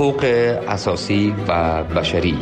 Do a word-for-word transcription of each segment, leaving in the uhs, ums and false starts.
حقوق اساسی و بشری.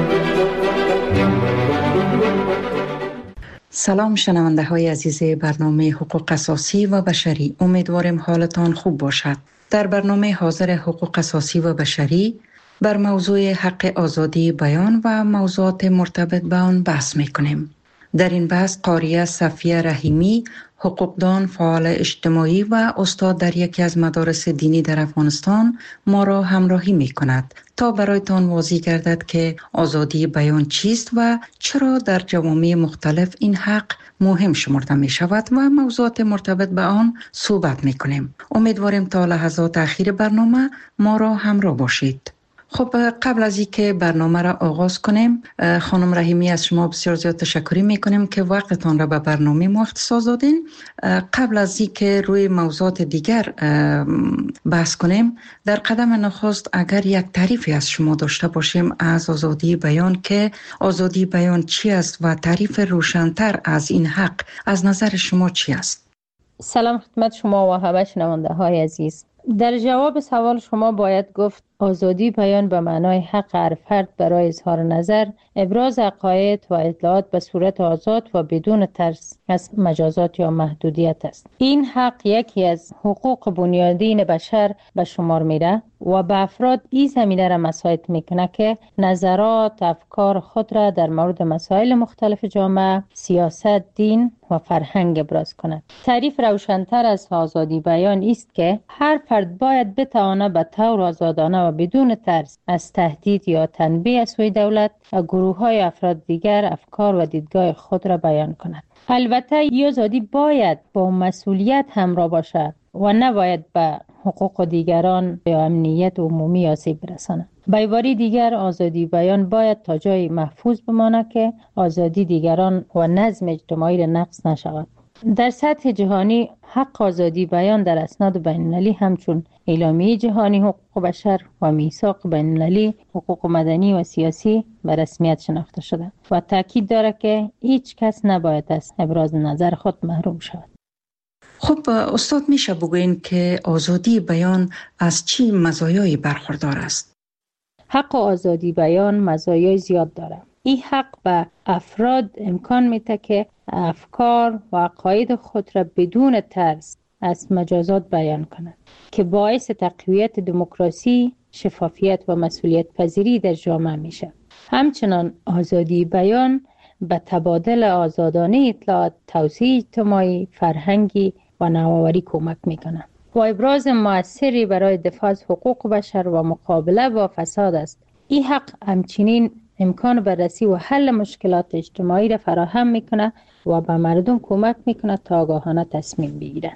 سلام شنونده های عزیز برنامه حقوق اساسی و بشری، امیدواریم حالتان خوب باشد. در برنامه حاضر حقوق اساسی و بشری بر موضوع حق آزادی بیان و موضوعات مرتبط به آن بحث می کنیم. در این بحث قاریه صفیه رحیمی، حقوقدان، فعال اجتماعی و استاد در یکی از مدارس دینی در افغانستان ما را همراهی می کند تا برایتان واضح گردد که آزادی بیان چیست و چرا در جوامع مختلف این حق مهم شمرده می شود و موضوعات مرتبط به آن صحبت می کنیم. امیدواریم تا لحظات اخیر برنامه ما را همراه باشید. خب قبل از اینکه برنامه را آغاز کنیم، خانم رحیمی از شما بسیار زیاد تشکر میکنیم که وقتتان را به برنامه ما اختصاص دادین. قبل از اینکه روی موضوعات دیگر بحث کنیم، در قدم نخست اگر یک تعریفی از شما داشته باشیم از آزادی بیان، که آزادی بیان چی است و تعریف روشن‌تر از این حق از نظر شما چی است؟ سلام خدمت شما و همه شنونده های عزیز. در جواب سوال شما باید گفت آزادی بیان به معنای حق هر فرد برای اظهار نظر، ابراز عقاید و اطلاعات به صورت آزاد و بدون ترس از مجازات یا محدودیت است. این حق یکی از حقوق بنیادین بشر به شمار میره و به افراد این زمینه را مساعد میکنه که نظرات، افکار خود را در مورد مسائل مختلف جامعه، سیاست، دین و فرهنگ ابراز کند. تعریف روشن‌تر از آزادی بیان است که هر فرد باید بتواند به طور آزادانه و بدون ترس از تهدید یا تنبیه از سوی دولت و گروه‌های افراد دیگر افکار و دیدگاه خود را بیان کند. البته این آزادی باید با مسئولیت همراه باشد و نباید به حقوق دیگران یا امنیت عمومی آسیب برساند. به عبارت دیگر، آزادی بیان باید تا جای محفوظ بماند که آزادی دیگران و نظم اجتماعی را نقض نشود. در سطح جهانی حق آزادی بیان در اسناد بین‌المللی همچون اعلامیه جهانی حقوق بشر و میثاق بین‌المللی حقوق مدنی و سیاسی به رسمیت شناخته شده و تاکید دارد که هیچ کس نباید از ابراز نظر خود محروم شود. خب استاد، میشه بگوین که آزادی بیان از چی مزایایی برخوردار است؟ حق آزادی بیان مزایای زیاد دارد. این حق به افراد امکان میده که افکار و عقاید خود را بدون ترس از مجازات بیان کنند که باعث تقویت دموکراسی، شفافیت و مسئولیت پذیری در جامعه میشه. همچنان آزادی بیان به تبادل آزادانه اطلاعات، توسعه اجتماعی، فرهنگی و نوآوری کمک میکنه و ابراز مؤثری برای دفاع از حقوق بشر و مقابله با فساد است. این حق همچنین امکان بررسی و حل مشکلات اجتماعی را فراهم میکنه و به مردم کمک میکنه تا آگاهانه تصمیم بگیرن.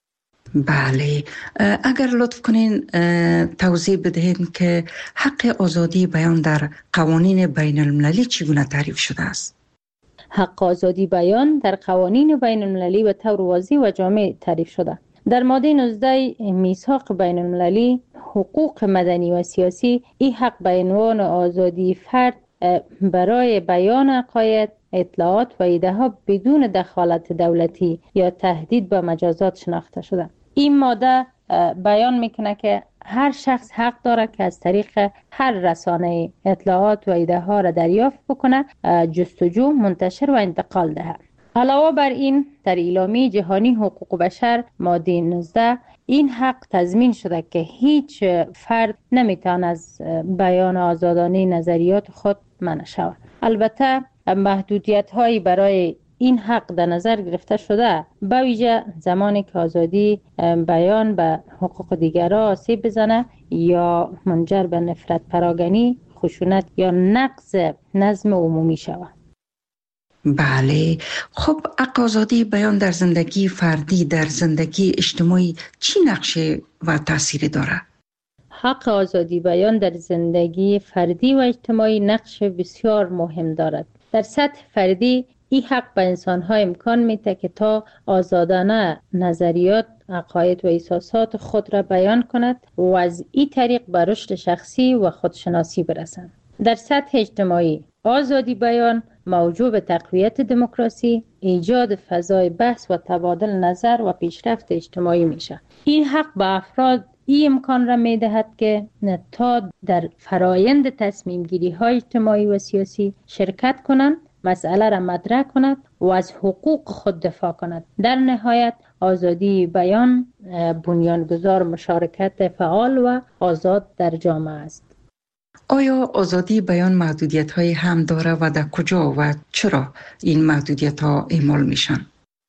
بله، اگر لطف کنین توضیح بدهید که حق آزادی بیان در قوانین بین المللی چگونه تعریف شده است؟ حق آزادی بیان در قوانین بین المللی به طور واضح و جامع تعریف شده. در ماده نوزده میثاق بین المللی حقوق مدنی و سیاسی، این حق به عنوان آزادی فرد برای بیان عقاید، اطلاعات و ایده ها بدون دخالت دولتی یا تهدید به مجازات شناخته شده. این ماده بیان میکنه که هر شخص حق داره که از طریق هر رسانه اطلاعات و ایده ها را دریافت بکنه، جستجو، منتشر و انتقال ده. علاوه بر این، در اعلامیه جهانی حقوق بشر ماده نوزده این حق تضمین شده که هیچ فرد نمیتونه از بیان آزادانه نظریات خود منع شود. البته محدودیت هایی برای این حق در نظر گرفته شده، به ویژه زمانی که آزادی بیان به حقوق دیگران آسیب بزنه یا منجر به نفرت پراگنی، خشونت یا نقض نظم عمومی شود. بله، خب حق آزادی بیان در زندگی فردی، در زندگی اجتماعی چی نقشه و تأثیری داره؟ حق آزادی بیان در زندگی فردی و اجتماعی نقش بسیار مهم دارد. در سطح فردی این حق به انسان‌ها امکان میده که تا آزادانه نظریات، عقاید و احساسات خود را بیان کند و از این طریق به رشد شخصی و خودشناسی برسند. در سطح اجتماعی آزادی بیان موجب تقویت دموکراسی، ایجاد فضای بحث و تبادل نظر و پیشرفت اجتماعی میشه. این حق به افراد این امکان را می دهد که تا در فرایند تصمیم گیری های اجتماعی و سیاسی شرکت کنند، مسئله را مطرح کند و از حقوق خود دفاع کند. در نهایت آزادی بیان بنیانگذار مشارکت فعال و آزاد در جامعه است. آیا آزادی بیان محدودیت های هم داره و در کجا و چرا این محدودیت ها اعمال میشن؟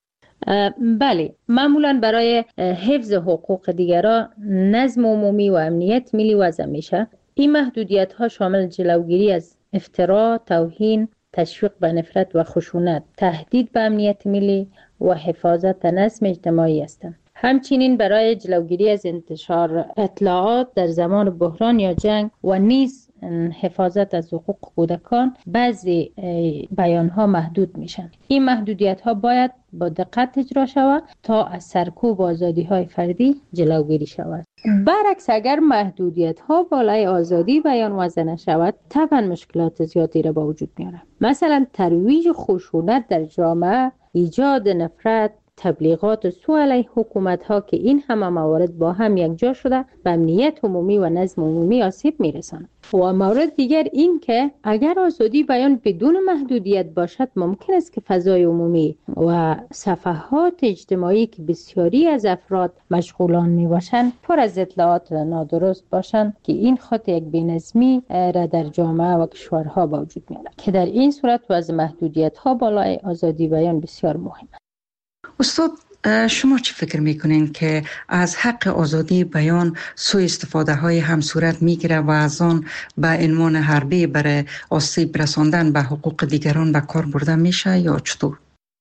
بله، معمولا برای حفظ حقوق دیگران، نظم عمومی و امنیت ملی وضع میشه. این محدودیت ها شامل جلوگیری از افترا، توهین، تشویق به نفرت و خشونت، تهدید به امنیت ملی و حفاظت نظم اجتماعی هستند. همچنین برای جلوگیری از انتشار اطلاعات در زمان بحران یا جنگ و نیز حفاظت از حقوق کودکان بعضی بیانها محدود میشن. این محدودیت ها باید با دقت اجرا شود تا از سرکوب آزادی های فردی جلوگیری شود. برعکس اگر محدودیت ها بالای آزادی بیان وضع نشود، طبعا مشکلات زیادی را به وجود میاره. مثلا ترویج خشونت در جامعه، ایجاد نفرت، تبلیغات سوء علیه حکومت ها که این همه موارد با هم یکجا شده به امنیت عمومی و نظم عمومی آسیب میرساند. و مورد دیگر این که اگر آزادی بیان بدون محدودیت باشد، ممکن است که فضای عمومی و صفحات اجتماعی که بسیاری از افراد مشغولان می باشند پر از اطلاعات نادرست باشند که این خود یک بی‌نظمی را در جامعه و کشورها به وجود میارد که در این صورت وضع محدودیت ها بالای آزادی بیان بسیار مهم است. استاد، شما چی فکر میکنین که از حق آزادی بیان سوء استفاده های هم صورت میگیره و از آن به عنوان حربه برای آسیب رساندن به حقوق دیگران به کار برده میشه یا چطور؟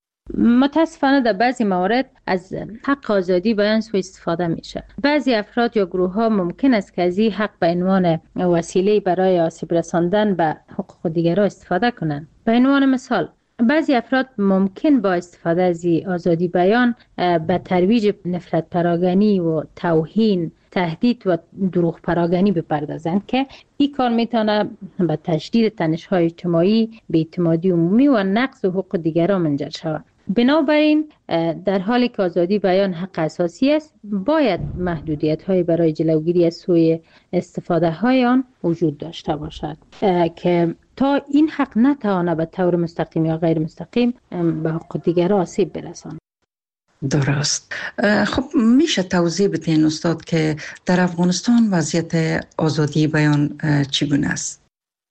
متاسفانه در بعضی موارد از حق آزادی بیان سوء استفاده میشه. بعضی افراد یا گروه ها ممکن است که از این حق به عنوان وسیله برای آسیب رساندن به حقوق دیگران استفاده کنند. به عنوان مثال، بعضی افراد ممکن با استفاده از آزادی بیان به ترویج نفرت پراگنی و توهین، تهدید و دروغ پراگنی بپردازند که این کار میتونه به تشدید تنش‌های اجتماعی، بی‌اعتمادی عمومی و نقض حقوق دیگران منجر شود. بنابراین در حالی که آزادی بیان حق اساسی است، باید محدودیت‌های برای جلوگیری از سوء استفاده های آن وجود داشته باشد که تا این حق نتواند به طور مستقیم یا غیر مستقیم به حقوق دیگران آسیب برساند. درست. خب میشه توضیح بدین استاد که در افغانستان وضعیت آزادی بیان چگونه است؟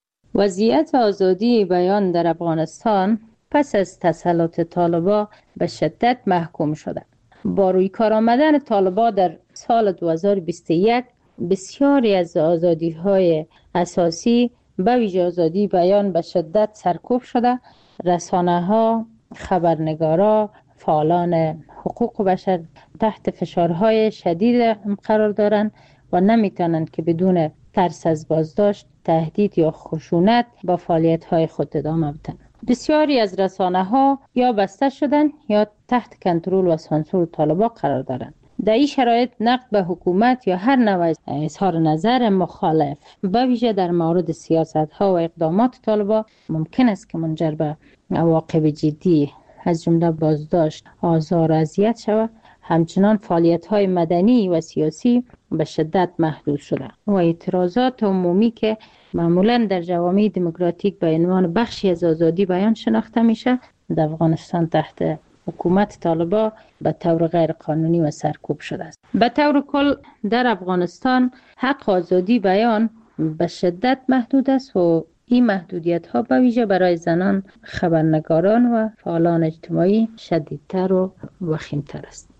وضعیت آزادی بیان در افغانستان پس از تسلط طالبان به شدت محکوم شده. با روی کار آمدن طالبان در سال دو هزار و بیست و یک بسیاری از آزادی‌های اساسی به ویژه آزادی بیان به شدت سرکوب شده. رسانه‌ها، خبرنگارا، فعالان حقوق بشر تحت فشارهای شدید قرار دارند و نمیتونند که بدون ترس از بازداشت، تهدید یا خشونت با فعالیت‌های خود ادامه بدن. بسیاری از رسانه‌ها یا بسته شدن یا تحت کنترل و سانسور طالبان قرار دارند. در این شرایط نقد به حکومت یا هر نوع اظهار نظر مخالف به ویژه در مورد سیاست‌ها و اقدامات طالبان ممکن است که منجر به عواقب جدی از جمله بازداشت، آزار و اذیت شود. همچنان فعالیت‌های مدنی و سیاسی به شدت محدود شده و اعتراضات عمومی که معمولاً در جوامع دموکراتیک به عنوان بخشی از آزادی بیان شناخته میشه، در افغانستان تحت حکومت طالبان به طور غیر قانونی و سرکوب شده است. به طور کل در افغانستان حق آزادی بیان به شدت محدود است و این محدودیت ها به ویژه برای زنان، خبرنگاران و فعالان اجتماعی شدیدتر و وخیمتر است.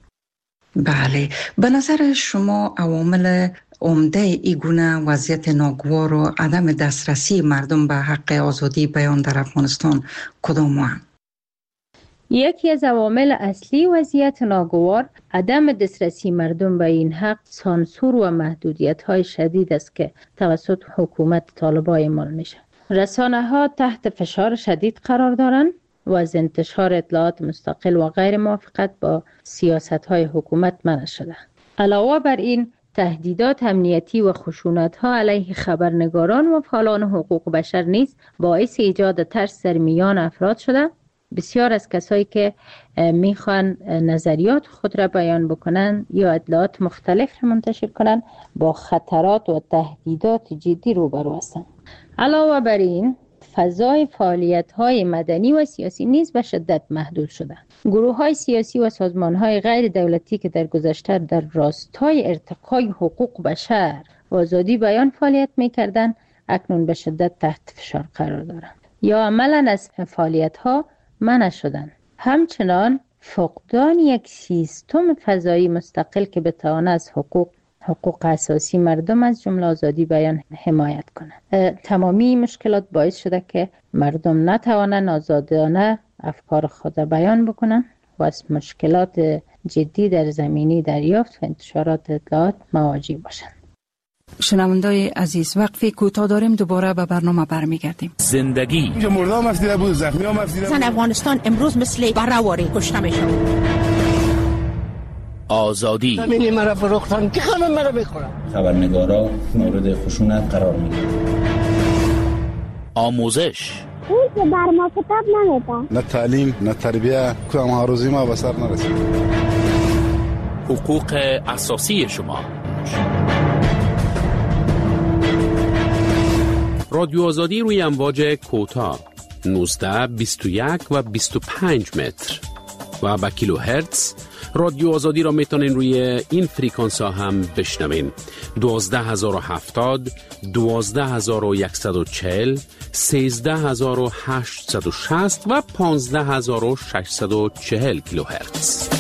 بله، به نظر شما عوامل عمده ای گونه وضعیت ناگوار و عدم دسترسی مردم به حق آزادی بیان در افغانستان کدام هستند؟ یکی از عوامل اصلی وضعیت ناگوار عدم دسترسی مردم به این حق سانسور و محدودیت‌های شدید است که توسط حکومت طالبان اعمال میشه. رسانه‌ها تحت فشار شدید قرار دارند و از انتشار اطلاعات مستقل و غیر موافقت با سیاست‌های حکومت منع شده. علاوه بر این، تهدیدات امنیتی و خشونت‌ها علیه خبرنگاران و فعالان حقوق بشر نیز باعث ایجاد ترس در میان افراد شده. بسیار از کسایی که میخوان نظریات خود را بیان بکنن یا اطلاعات مختلف را منتشر کنن با خطرات و تهدیدات جدی روبرو هستند. علاوه بر این فضای فعالیت‌های مدنی و سیاسی نیز به شدت محدود شده. گروه‌های سیاسی و سازمان‌های غیر دولتی که در گذشته در راستای ارتقای حقوق بشر و آزادی بیان فعالیت می‌کردند، اکنون به شدت تحت فشار قرار دارند یا عملاً از فعالیت‌ها منع شدند. همچنان فقدان یک سیستم فضایی مستقل که بتواند از حقوق حقوق اساسی مردم از جمله آزادی بیان حمایت کنند. تمامی مشکلات باعث شده که مردم نتوانند آزادانه افکار خود بیان بکنند و از مشکلات جدی در زمینه دریافت و انتشارات اطلاعات مواجه باشند. شنوندای عزیز، وقفی کوتاه داریم، دوباره به برنامه برمیگردیم. زندگی مردم افسیده بود، زخمی هم افسیده بود. افغانستان امروز مثل برآوری کشته میشه. آزادی زمینی مرا فروختن که همه مرا میخورن. خبرنگارا مورد خشونت قرار میگیرن. آموزش اون که بر ما کتاب نمیدن. نه تعلیم نه تربیه، که هم هروزی ما به سر نرسید. حقوق اساسی شما. رادیو آزادی روی امواج کوتاه نوزده، بیست و یک و بیست و پنج متر و با کیلو هرتز. رادیو آزادی را میتونین روی این فریکانس ها هم بشنوین: دوازده هزار و هفتاد، دوازده هزار و صد و چهل، سیزده هزار و هشتصد و شصت و پانزده هزار و ششصد و چهل کیلو هرتز.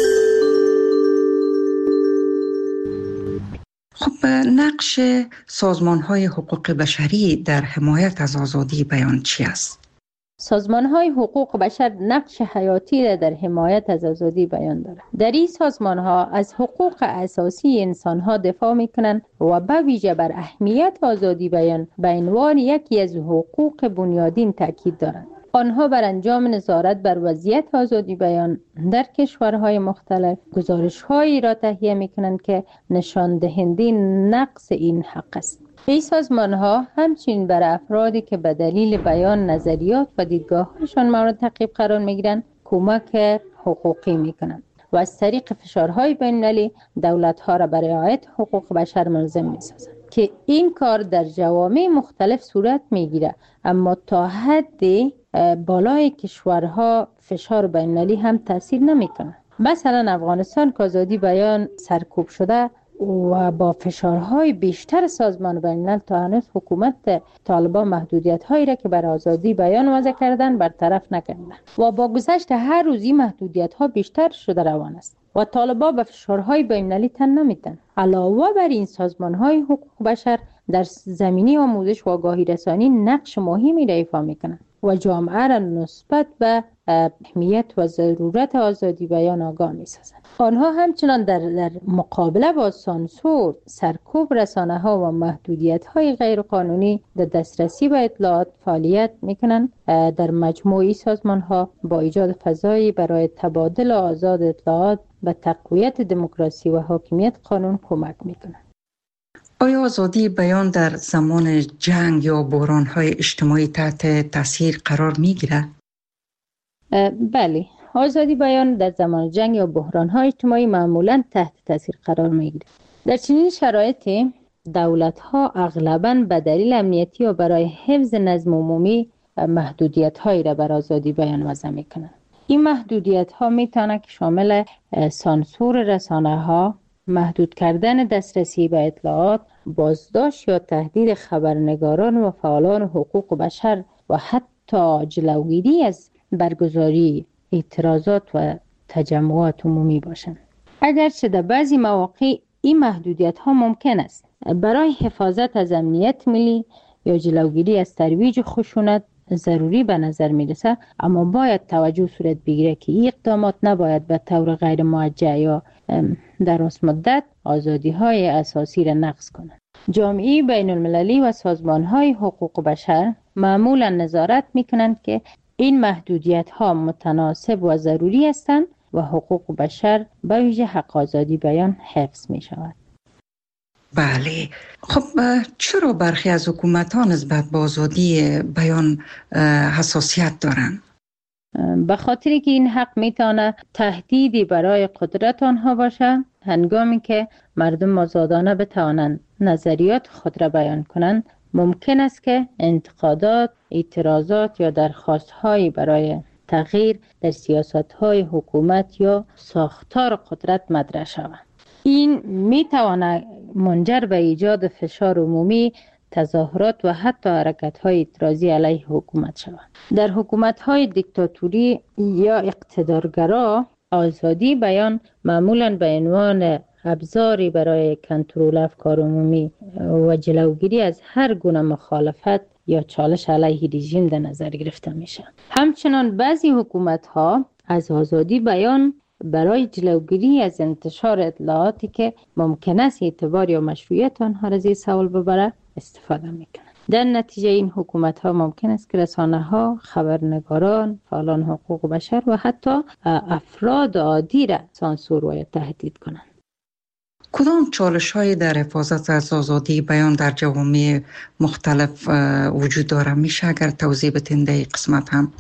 خب نقش سازمان‌های حقوق بشری در حمایت از آزادی بیان چی است؟ سازمان‌های حقوق بشر نقش حیاتی را در حمایت از آزادی بیان دارند. در این سازمان‌ها از حقوق اساسی انسان‌ها دفاع می‌کنند و به ویژه بر اهمیت آزادی بیان به عنوان یکی از حقوق بنیادین تاکید دارند. آنها بر انجام نظارت بر وضعیت آزادی بیان در کشورهای مختلف گزارش‌هایی را تهیه می‌کنند که نشان دهنده نقص این حق است. این سازمان‌ها همچنین بر افرادی که به دلیل بیان نظریات و دیدگاه‌هایشان مورد تعقیب قرار می‌گیرند کمک حقوقی می‌کنند و از طریق فشارهای بین‌المللی دولت‌ها را برای رعایت حقوق بشر ملزم می‌سازند که این کار در جوامع مختلف صورت می‌گیرد، اما تا حدی بالای کشورها فشار بین‌المللی هم تاثیر نمی‌کند. مثلا افغانستان که آزادی بیان سرکوب شده و با فشارهای بیشتر سازمان بین‌الملل تا هنوز حکومت طالبان محدودیت‌هایی را که بر آزادی بیان وضع کردن برطرف نکردند و با گذشت هر روزی محدودیت‌ها بیشتر شده روان است و طالبان به فشارهای بین‌المللی تن نمی‌دهند. علاوه بر این سازمان‌های حقوق بشر در زمینه آموزش و آگاهی رسانی نقش مهمی را ایفا می‌کنند و جامعه را نسبت به اهمیت و ضرورت آزادی بیان آگاه می‌سازند. آنها همچنان در, در مقابله با سانسور، سرکوب رسانه‌ها و محدودیت‌های غیرقانونی در دسترسی به اطلاعات فعالیت می‌کنند. در مجموعی سازمان‌ها با ایجاد فضایی برای تبادل آزاد اطلاعات به تقویت دموکراسی و حاکمیت قانون کمک می‌کنند. آیا آزادی بیان در زمان جنگ یا بحران‌های اجتماعی تحت تاثیر قرار می‌گیرد؟ بله، آزادی بیان در زمان جنگ یا بحران‌های اجتماعی معمولاً تحت تاثیر قرار می‌گیرد. در چنین شرایطی دولت‌ها اغلباً به دلیل امنیتی و برای حفظ نظم عمومی محدودیت‌هایی را بر آزادی بیان وضع می‌کنند. این محدودیت‌ها می‌تواند که شامل سانسور رسانه‌ها، محدود کردن دسترسی به اطلاعات، بازداشت یا تهدید خبرنگاران و فعالان حقوق بشر و حتی جلوگیری از برگزاری اعتراضات و تجمعات عمومی باشند. اگرچه در بعضی مواقع این محدودیت ها ممکن است برای حفاظت از امنیت ملی یا جلوگیری از ترویج خشونت ضروری به نظر می رسد، اما باید توجه صورت بگیره که این اقدامات نباید به طور غیر موجه یا در راست مدت آزادی های اساسی را نقض کنند. جامعه بین المللی و سازمان های حقوق بشر معمولا نظارت می کنند که این محدودیت ها متناسب و ضروری هستند و حقوق بشر به ویژه حق آزادی بیان حفظ می شود. بله. خب چرا برخی از حکومت‌ها نسبت به آزادی بیان حساسیت دارند؟ به خاطری که این حق میتونه تهدیدی برای قدرت آنها باشه. هنگامی که مردم آزادانه بتوانند نظریات خود را بیان کنند، ممکن است که انتقادات، اعتراضات یا درخواست‌هایی برای تغییر در سیاست‌های حکومت یا ساختار قدرت مطرح شود. این میتواند منجر به ایجاد فشار عمومی، تظاهرات و حتی حرکت‌های اعتراضی علیه حکومت شود. در حکومت‌های دیکتاتوری یا اقتدارگرا، آزادی بیان معمولاً به عنوان ابزاری برای کنترل افکار عمومی و جلوگیری از هر گونه مخالفت یا چالش علیه رژیم در نظر گرفته میشه. همچنان بعضی حکومت‌ها از آزادی بیان برای جلوگیری از انتشار اطلاعاتی که ممکن است اعتبار یا مشروعیت آنها را زیر سوال ببره استفاده میکنند. در نتیجه این حکومت‌ها ممکن است که رسانه‌ها، خبرنگاران، فعالان حقوق بشر و حتی افراد عادی را سانسور و تهدید کنند. کدام چالش‌هایی در حفاظت از آزادی بیان در جوامع مختلف وجود داره؟ میشه اگر توضیح بدین در این قسمت هم؟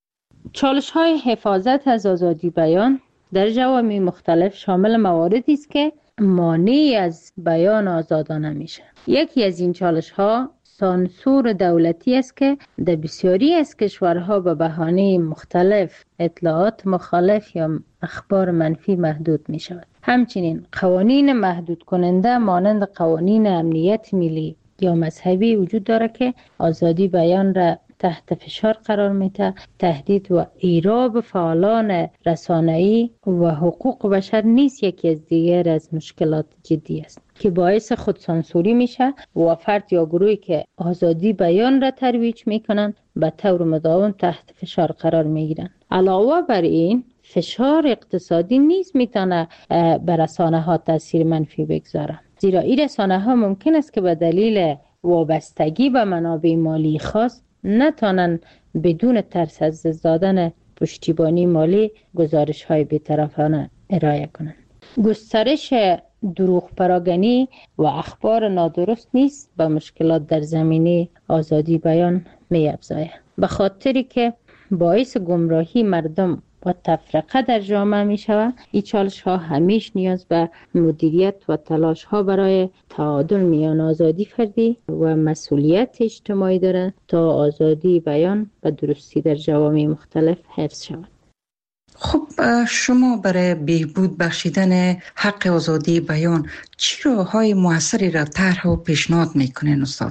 چالش‌های حفاظت از آزادی بیان در جوامع مختلف شامل مواردی است که مانع از بیان آزادانه میشه. یکی از این چالش‌ها سانسور دولتی است که در بسیاری از کشورها به بهانه مختلف اطلاعات مخالف یا اخبار منفی محدود می شود. همچنین قوانین محدود کننده مانند قوانین امنیت ملی یا مذهبی وجود دارد که آزادی بیان را تحت فشار قرار میده. تهدید و ایراب فعالان رسانه‌ای و حقوق بشر نیز یکی از دیگر از مشکلات جدی است که باعث خودسانسوری میشه و فرد یا گروهی که آزادی بیان را ترویج میکنن به طور مداوم تحت فشار قرار میگیرن. علاوه بر این فشار اقتصادی نیز میتونه بر رسانه ها تاثیر منفی بگذاره، زیرا این رسانه ها ممکن است که به دلیل وابستگی به منابع مالی خاص نتوانند بدون ترس از دادن پشتیبانی مالی گزارش های بی‌طرفانه ارائه کنند. گسترش دروغ پراگنی و اخبار نادرست نیست به مشکلات در زمینه آزادی بیان می افزاید، به خاطری که باعث گمراهی مردم و تفرقه در جامعه می شود. این چالش ها همیش نیاز به مدیریت و تلاش ها برای تعادل میان آزادی فردی و مسئولیت اجتماعی دارند تا آزادی بیان و درستی در جوامع مختلف حفظ شود. خب شما برای بهبود بخشیدن حق آزادی بیان چه راه‌های موثری را طرح و پیشنهاد میکنین استاد؟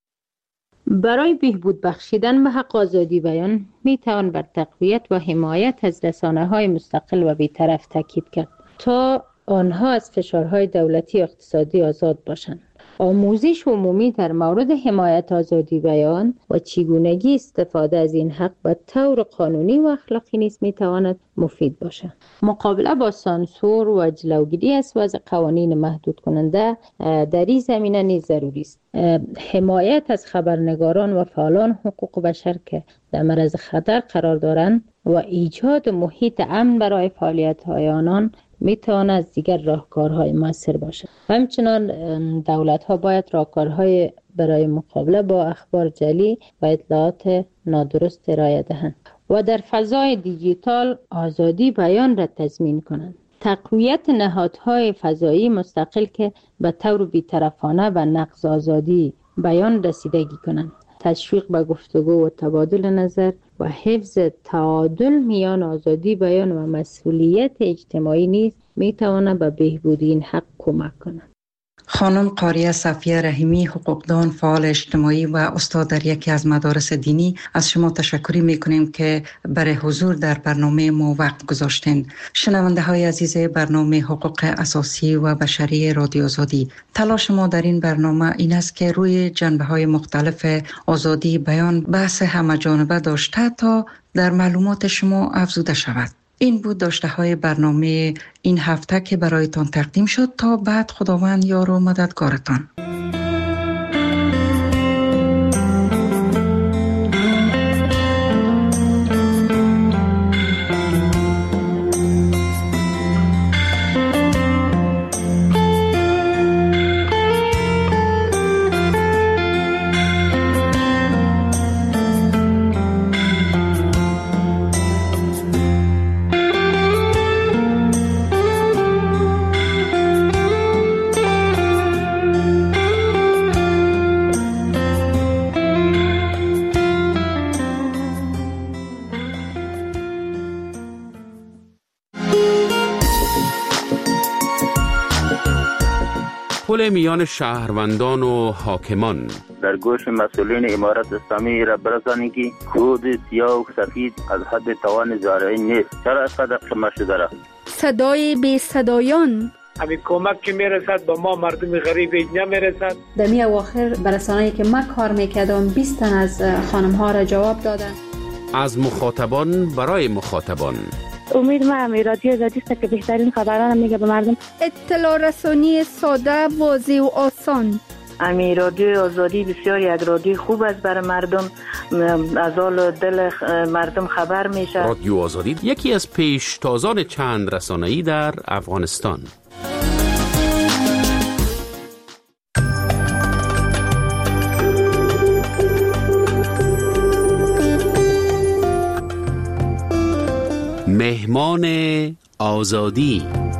برای بهبود بخشیدن به حق آزادی بیان می توان بر تقویت و حمایت از رسانه‌های مستقل و بی‌طرف تاکید کرد تا آنها از فشارهای دولتی و اقتصادی آزاد باشند. آموزش عمومی در مورد حمایت آزادی بیان و چگونگی استفاده از این حق به طور قانونی و اخلاقی نیز می تواند مفید باشد. مقابله با سانسور و جلوگیری از وضع قوانین محدود کننده در این زمینه نیز ضروری است. حمایت از خبرنگاران و فعالان حقوق بشر که در معرض خطر قرار دارند و ایجاد محیط امن برای فعالیت‌های آنان میتواند از دیگر راهکارهای مؤثر باشد. همچنان دولت‌ها باید راهکارهای برای مقابله با اخبار جعلی و اطلاعات نادرست ارائه دهند و در فضای دیجیتال آزادی بیان را تضمین کنند. تقویت نهادهای فضایی مستقل که به طور بی‌طرفانه و نقض آزادی بیان رسیدگی کنند. تشویق به گفتگو و تبادل نظر و حفظ تعادل میان آزادی بیان و مسئولیت اجتماعی نیز میتواند به بهبود این حق کمک کند. خانم قاریه صفیه رحیمی، حقوقدان، فعال اجتماعی و استاد در یکی از مدارس دینی، از شما تشکر میکنیم که برای حضور در برنامه ما وقت گذاشتین. شنونده های عزیز برنامه حقوق اساسی و بشری رادیو آزادی، تلاش ما در این برنامه این است که روی جنبه های مختلف آزادی بیان بحث همه‌جانبه داشته تا در معلومات شما افزوده شود. این بود داشته های برنامه این هفته که برایتان تقدیم شد. تا بعد خداوند یار و مددگارتان. پل میان شهروندان و حاکمان. در گوش مسئولین امارت اسلامی را برسانی که کود سیاه و سفید از حد توان زارعی نیست. چرا اینقدر کم شده را؟ صدای بی صدایان. همین کمک که میرسد با ما مردم غریب نمیرسد. در می اواخر برسانه‌ای که من کار میکردم بیست تن از خانم ها را جواب دادن. از مخاطبان برای مخاطبان. امید ما امی رادیو آزادی است که بهترین خبران میگه به مردم. اطلاع رسانی ساده، واضح و آسان. امی رادیو آزادی بسیار یک رادیو خوب است برای مردم، از حال دل مردم خبر میشه. رادیو آزادی یکی از پیشتازان چند رسانه‌ای در افغانستان. مهمان آزادی.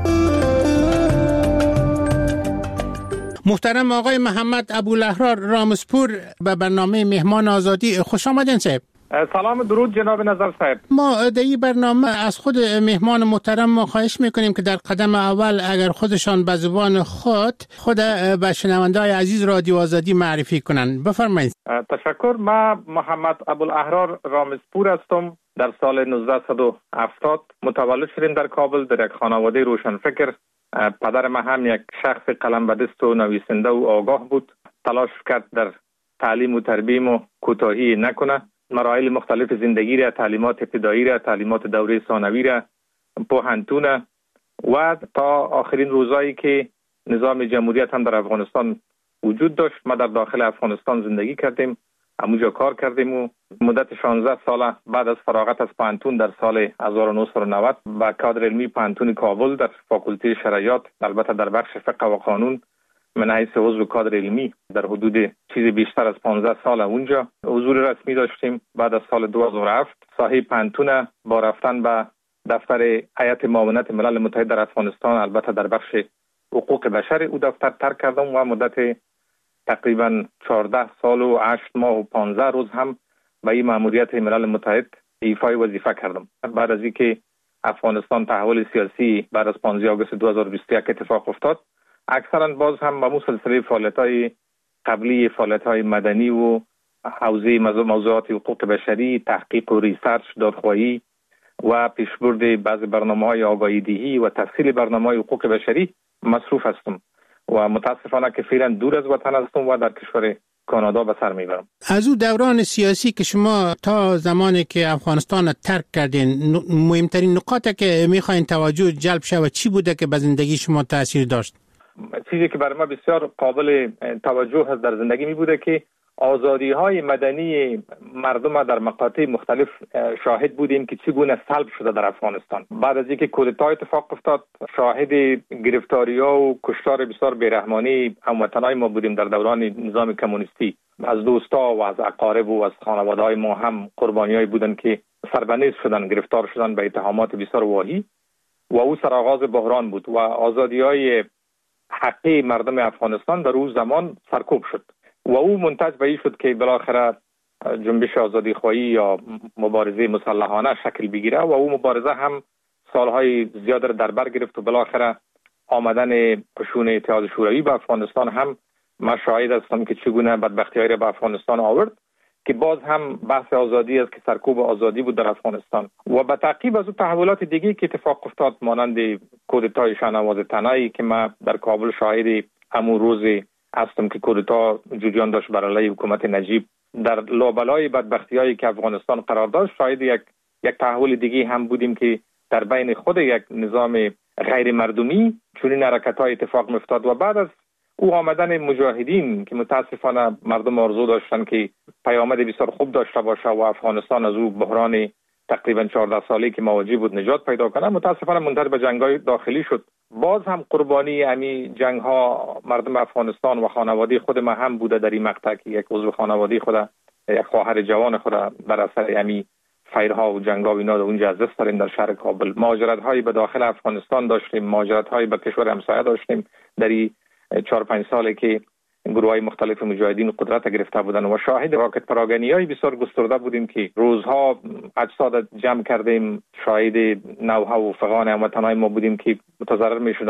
محترم آقای محمد ابوالاحرار رامسپور به برنامه مهمان آزادی خوش آمدین صاحب. سلام درود جناب نظر صاحب. ما در این برنامه از خود مهمان محترم ما خواهش میکنیم که در قدم اول اگر خودشان به زبان خود خود به شنونده‌های عزیز رادیو آزادی معرفی کنن. بفرمایید. تشکر. من محمد ابوالاحرار رامسپور هستم. در سال نوزده و هفتاد متولد شدیم در کابل در یک خانواده روشنفکر. پدر ما هم یک شخص قلم به دست و نویسنده و آگاه بود. تلاش کرد در تعلیم و تربیه و کوتاهی نکنه. مراحل مختلف زندگی را، تعلیمات ابتدایی را، تعلیمات دوره ثانوی را، پوهنتون و تا آخرین روزایی که نظام جمهوریت هم در افغانستان وجود داشت. ما در داخل افغانستان زندگی کردیم، همونجا کار کردیم و مدت شانزده سال بعد از فراغت از پوهنتون در سال هزار و نهصد و نود با کادر علمی پوهنتون کابل در فاکولته شرعیات، البته در بخش فقه و قانون، من حیث عضو کادر علمی در حدود چیز بیشتر از پانزده سال اونجا حضور رسمی داشتیم. بعد از سال دو هزار و هفت صاحب پوهنتون با رفتن به دفتر هیئت معاونت ملل متحد در افغانستان، البته در بخش حقوق بشر، او دفتر ترک کردم و مدت تقریبا چهارده سال و هشت ماه و پانزده روز هم به این مأموریت ملل متحد ایفای وظیفه کردم. بعد از اینکه افغانستان تحول سیاسی بعد از پانزده آگوست دو هزار و بیست و یک اتفاق افتاد، اکثرا باز هم با سلسله فعالیت‌های قبلی، فعالیت‌های مدنی و حوزه موضوعات حقوق بشری، تحقیق و ریسرچ، دادخواهی و پیشبرد بعض برنامه‌های آگاهی دهی و تفصیل برنامه‌های حقوق بشری مصروف هستم و متاسفانه که فعلا دور از وطن هستم و در کشور کانادا به سر میبرم. از او دوران سیاسی که شما تا زمانی که افغانستان ترک کردین، مهمترین نکاتی که میخواین توجه جلب شود چی بوده که به زندگی شما تاثیر داشت؟ چیزی که برای ما بسیار قابل توجه هست در زندگی می بوده که آزادی های مدنی مردم در مقاطع مختلف شاهد بودیم که چگونه سلب شده در افغانستان. بعد از اینکه کودتا اتفاق افتاد، شاهد گرفتاری‌ها و کشتار بسیار بیرحمانه هموطنان ما بودیم در دوران نظام کمونیستی. از دوستا و از اقارب و از خانواده‌های ما هم قربانیایی بودند که سربنیز شدن، گرفتار شدن به اتهامات بسیار واهی و او سرآغاز بحران بود و آزادی‌های حقی مردم افغانستان در اون زمان سرکوب شد و او منتج به این شد که بالاخره جنبش آزادی خواهی یا مبارزه مسلحانه شکل بگیره و او مبارزه هم سالهای زیاد در بر گرفت و بالاخره آمدن قشون اتحاد شوروی به افغانستان هم من شاهد هستم که چگونه بدبختی‌هایی را به افغانستان آورد که باز هم بحث آزادی است که سرکوب آزادی بود در افغانستان و به تعقیب از اون تحولات دیگه که اتفاق افتاد مانند کودتای شاهنواز تنایی که من در کابل شاهد همون روز هستم که کودتا جریان داشت بر علیه حکومت نجیب، در لابلای بدبختی‌هایی که افغانستان قرار داشت شاهد یک یک تحول دیگه هم بودیم که در بین خود یک نظام غیر مردمی چنین حرکت‌های اتفاق می‌افتاد و بعد از او آمدن مجاهدین که متاسفانه مردم آرزو داشتن که پیامد بسیار خوب داشته باشه و افغانستان از او بحران تقریبا چهارده ساله که مواجه بود نجات پیدا کنه، متاسفانه منتهی به جنگ‌های داخلی شد. باز هم قربانی امی جنگ‌ها مردم افغانستان و خانواده خود ما هم بوده. در این مقطع که یک عضو خانواده خود، یک خواهر جوان خود بر اثر امی فیرها و جنگ‌ها و اینا اونجا از دست دادیم در شهر کابل. مهاجرت‌هایی به داخل افغانستان داشتیم، مهاجرت‌هایی به کشور همسایه داشتیم در این چهار پنج ساله که گروه‌های مختلف مجاهدین قدرت گرفته بودند و شاهد راکت پراگندی‌های بسیار گسترده بودیم که روزها اجساد جمع کردیم، شاهد نوها و فغان هموطنان ما بودیم که متضرر می‌شدند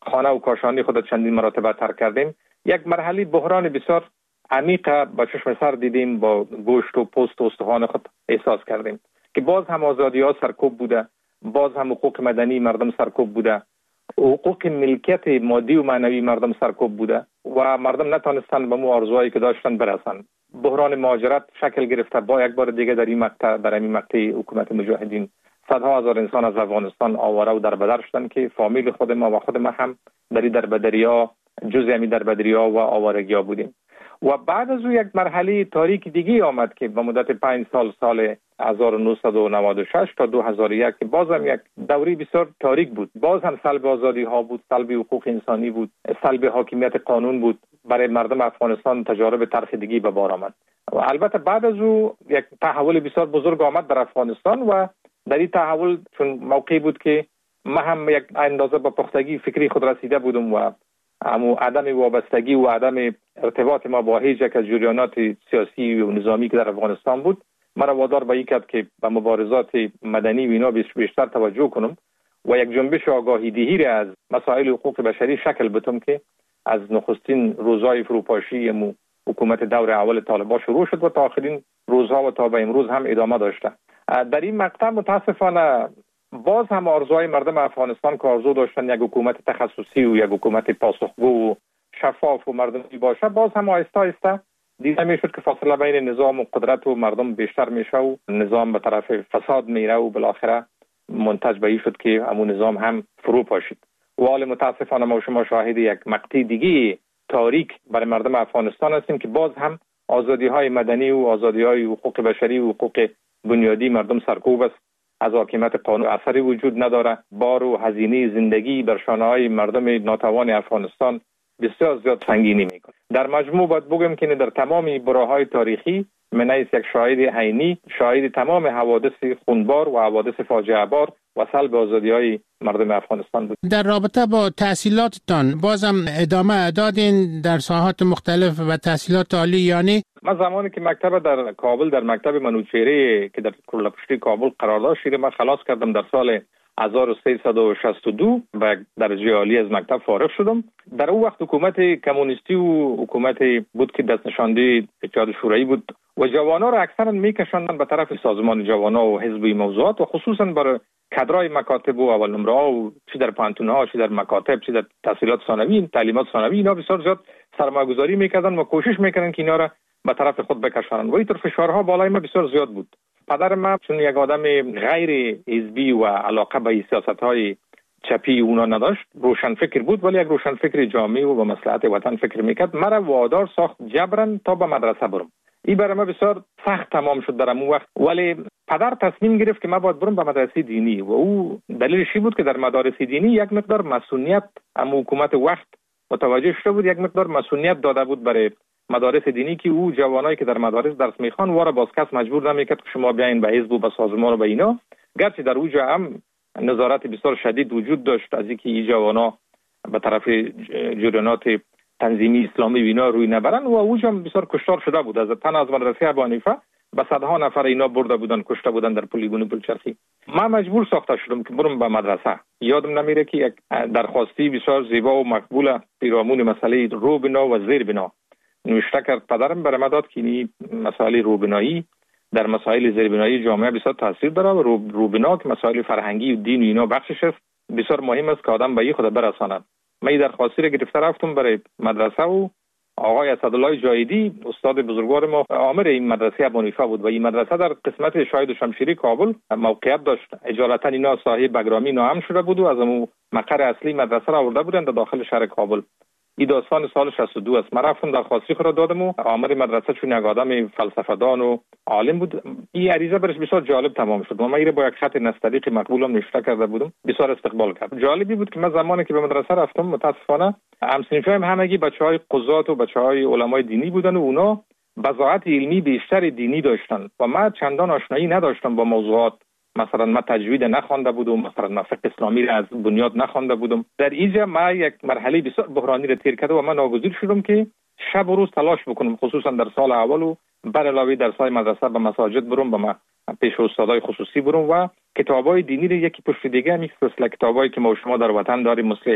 خانه و کاشانی خود چندین مراتب ترک کردیم. یک مرحله بحران بسیار عمیق با چشم سر دیدیم، با گوشت و پوست و استخوان خود احساس کردیم که باز هم آزادی ها سرکوب بوده، باز هم حقوق مدنی مردم سرکوب بوده، حقوق ملکیت مادی و معنوی مردم سرکوب بوده و مردم نتانستند به مو آرزوهایی که داشتن برسند. بحران مهاجرت شکل گرفته. با یک بار دیگه در این مقطع در این مقطع حکومت مجاهدین صدها هزار انسان از افغانستان آواره و دربدر شدند که فامیل خود ما و خود ما هم در این دربدری‌ها جزء می دربدری‌ها و آوارگی‌ها بودیم. و بعد از او یک مرحله تاریک دیگه آمد که به مدت پنج سال سال هزار و نهصد و نود و شش تا دو هزار و یک که باز هم یک دوری بسیار تاریک بود. باز هم سلب آزادی ها بود، سلب حقوق انسانی بود، سلب حاکمیت قانون بود. برای مردم افغانستان تجارب تلخ دیگه به بار آمد. و البته بعد از او یک تحول بسیار بزرگ آمد در افغانستان و در این تحول چون موقعی بود که ما هم یک اندازه با پختگی فکری خود رسیده بودم و اما عدم وابستگی و عدم ارتباط ما با هیچ یک از جریانات سیاسی و نظامی که در افغانستان بود مرا وادار به این کرد که به مبارزات مدنی و اینا بیشتر توجه کنم و یک جنبش آگاهی دهی از مسائل حقوق بشری شکل بدم که از نخستین روزهای فروپاشی امو حکومت دور اول طالبان شروع شد و تا آخرین روزها و تا به امروز هم ادامه داشته. در این مقطع متاسفانه باز هم آرزوهای مردم افغانستان که آرزو داشتن یک حکومت تخصصی و یک حکومت پاسخگو و شفاف و مردمی باشه، باز هم آهسته آهسته دیده میشد که فاصله بین نظام و قدرت و مردم بیشتر میشه و نظام به طرف فساد میره و بالاخره منتج به این شد که همون نظام هم فرو پاشید. و حال متاسفانه ما شما شاهد یک مقطع دیگه تاریک برای مردم افغانستان هستیم که باز هم آزادی های مدنی و آزادی های حقوق بشری و حقوق بنیادی مردم سرکوب است. از حاکمیت قانون اثری وجود نداره. بار و هزینه زندگی بر شانه‌های مردم ناتوان افغانستان بسیار زیاد سنگینی میکنه. در مجموع باید بگم که در تمام برهه‌های تاریخی من از یک شاهد عینی شاهد تمام حوادث خونبار و حوادث فاجعه بار و سلب آزادی‌های مردم افغانستان بود. در رابطه با تحصیلاتتان بازم ادامه دادین در ساحات مختلف و تحصیلات عالی یعنی؟ من زمانی که مکتب در کابل در مکتب منوچهره که در کله‌پشتی کابل قرار داشت من خلاص کردم در سال هزار و سیصد و شصت و دو و درجه عالی از مکتب فارغ شدم. در اون وقت حکومت کمونیستی و حکومت بود که دست نشانده اتحاد شوروایی بود و جوانا را اکثرا میکشاندن به طرف سازمان جوانا و حزب موضوعات و خصوصا برای کادرای مکاتب و اول نمره ها و چی در پانتون‌ها چی در مکاتب چی در تحصیلات ثانوی تعلیمات ثانوی اینا بسیار زیاد سرمایه‌گذاری میکردن و کوشش میکردن که اینا را به طرف خود بکشانن و اینطور فشارها بالای ما بسیار زیاد بود. پدر من چون یک آدم غیر حزبی و علاقه به سیاست‌های چپی اونا نداشت، روشن فکر بود ولی یک روشن فکر جامعی و به مصلحت وطن فکر میکرد. مرا وادار ساخت جبران تا به مدرسه برم. این برای ما بسیار سخت تمام شد در اون وقت، ولی پدر تصمیم گرفت که من باید برم به مدرسه دینی و او دلیلش بود که در مدارس دینی یک مقدار مسئولیت اما حکومت وقت متوجه شده بود، یک مقدار مسئولیت داده بود برای مدارس دینی که او جوانایی که در مدارس درس میخوان واره باز کس مجبور نمیکرد که شما بیاین به حزب و به سازمان و به اینا، گرچه در اوجا هم نظارت بسیار شدید وجود داشت از اینکه این جوانا به طرف جریانات تنظیمی اسلامی اینا روی نبرن و اوجا هم بسیار کشتار شده بود. از تن از مدرسه ابو حنیفه به صدها نفر اینا برده بودن، کشته بودن در پلیگون بلچرخی. من مجبور ساخته شدم که برم به مدرسه. یادم نمیره که یک درخواستی بسیار زیبا و مقبول پیرامون مسئله روبنا و زیربنا نوشته کرد پدرم برای من داد که این مسائل روبنایی در مسائل زیربنایی جامعه بسیار تاثیر داره و روبنا که مسائل فرهنگی و دین و اینا بخشش است، بسیار مهم است که آدم به این خود برساند. من این درخواستی را گرفته رفتم برای مدرسه و آقای اسدالله جایدی استاد بزرگوار ما عامر این مدرسه ابو حنیفه بود و این مدرسه در قسمت شاهد شمشیری کابل موقعیت داشت. اجالتا اینا صاحب بگرامی نام شده بود و از اون مقر اصلی مدرسه را آورده بودند در داخل شهر کابل. این داستان سال شصت و دو است. من رفتم درخواستی خود را دادم و عامر مدرسه چون یک آدم فلسفه دان و عالم بود این عریضه برش بسیار جالب تمام شد و من این با یک خط نستعلیق مقبولم نوشته کرده بودم، بسیار استقبال کرد. جالبی بود که من زمانی که به مدرسه رفتم متاسفانه همسنفیم همگی بچهای قضات و بچهای علمای دینی بودن و اونا بضاعت علمی بیشتر دینی داشتن و من چندان آشنایی نداشتم با موضوعات. مثلا من تجوید نخوانده بودم، مثلا من فقه اسلامی را از بنیاد نخوانده بودم. در اینجا من یک مرحله بسیار بحرانی را تیر کردم و من ناگزیر شدم که شب و روز تلاش بکنم، خصوصا در سال اول و بر علاوه درس‌های مدرسه به مساجد برم، به ما پیش استادای خصوصی برم و کتابای دینی را یکی پشت دیگه می‌خواست، کتابایی که ما شما در وطن داریم مثل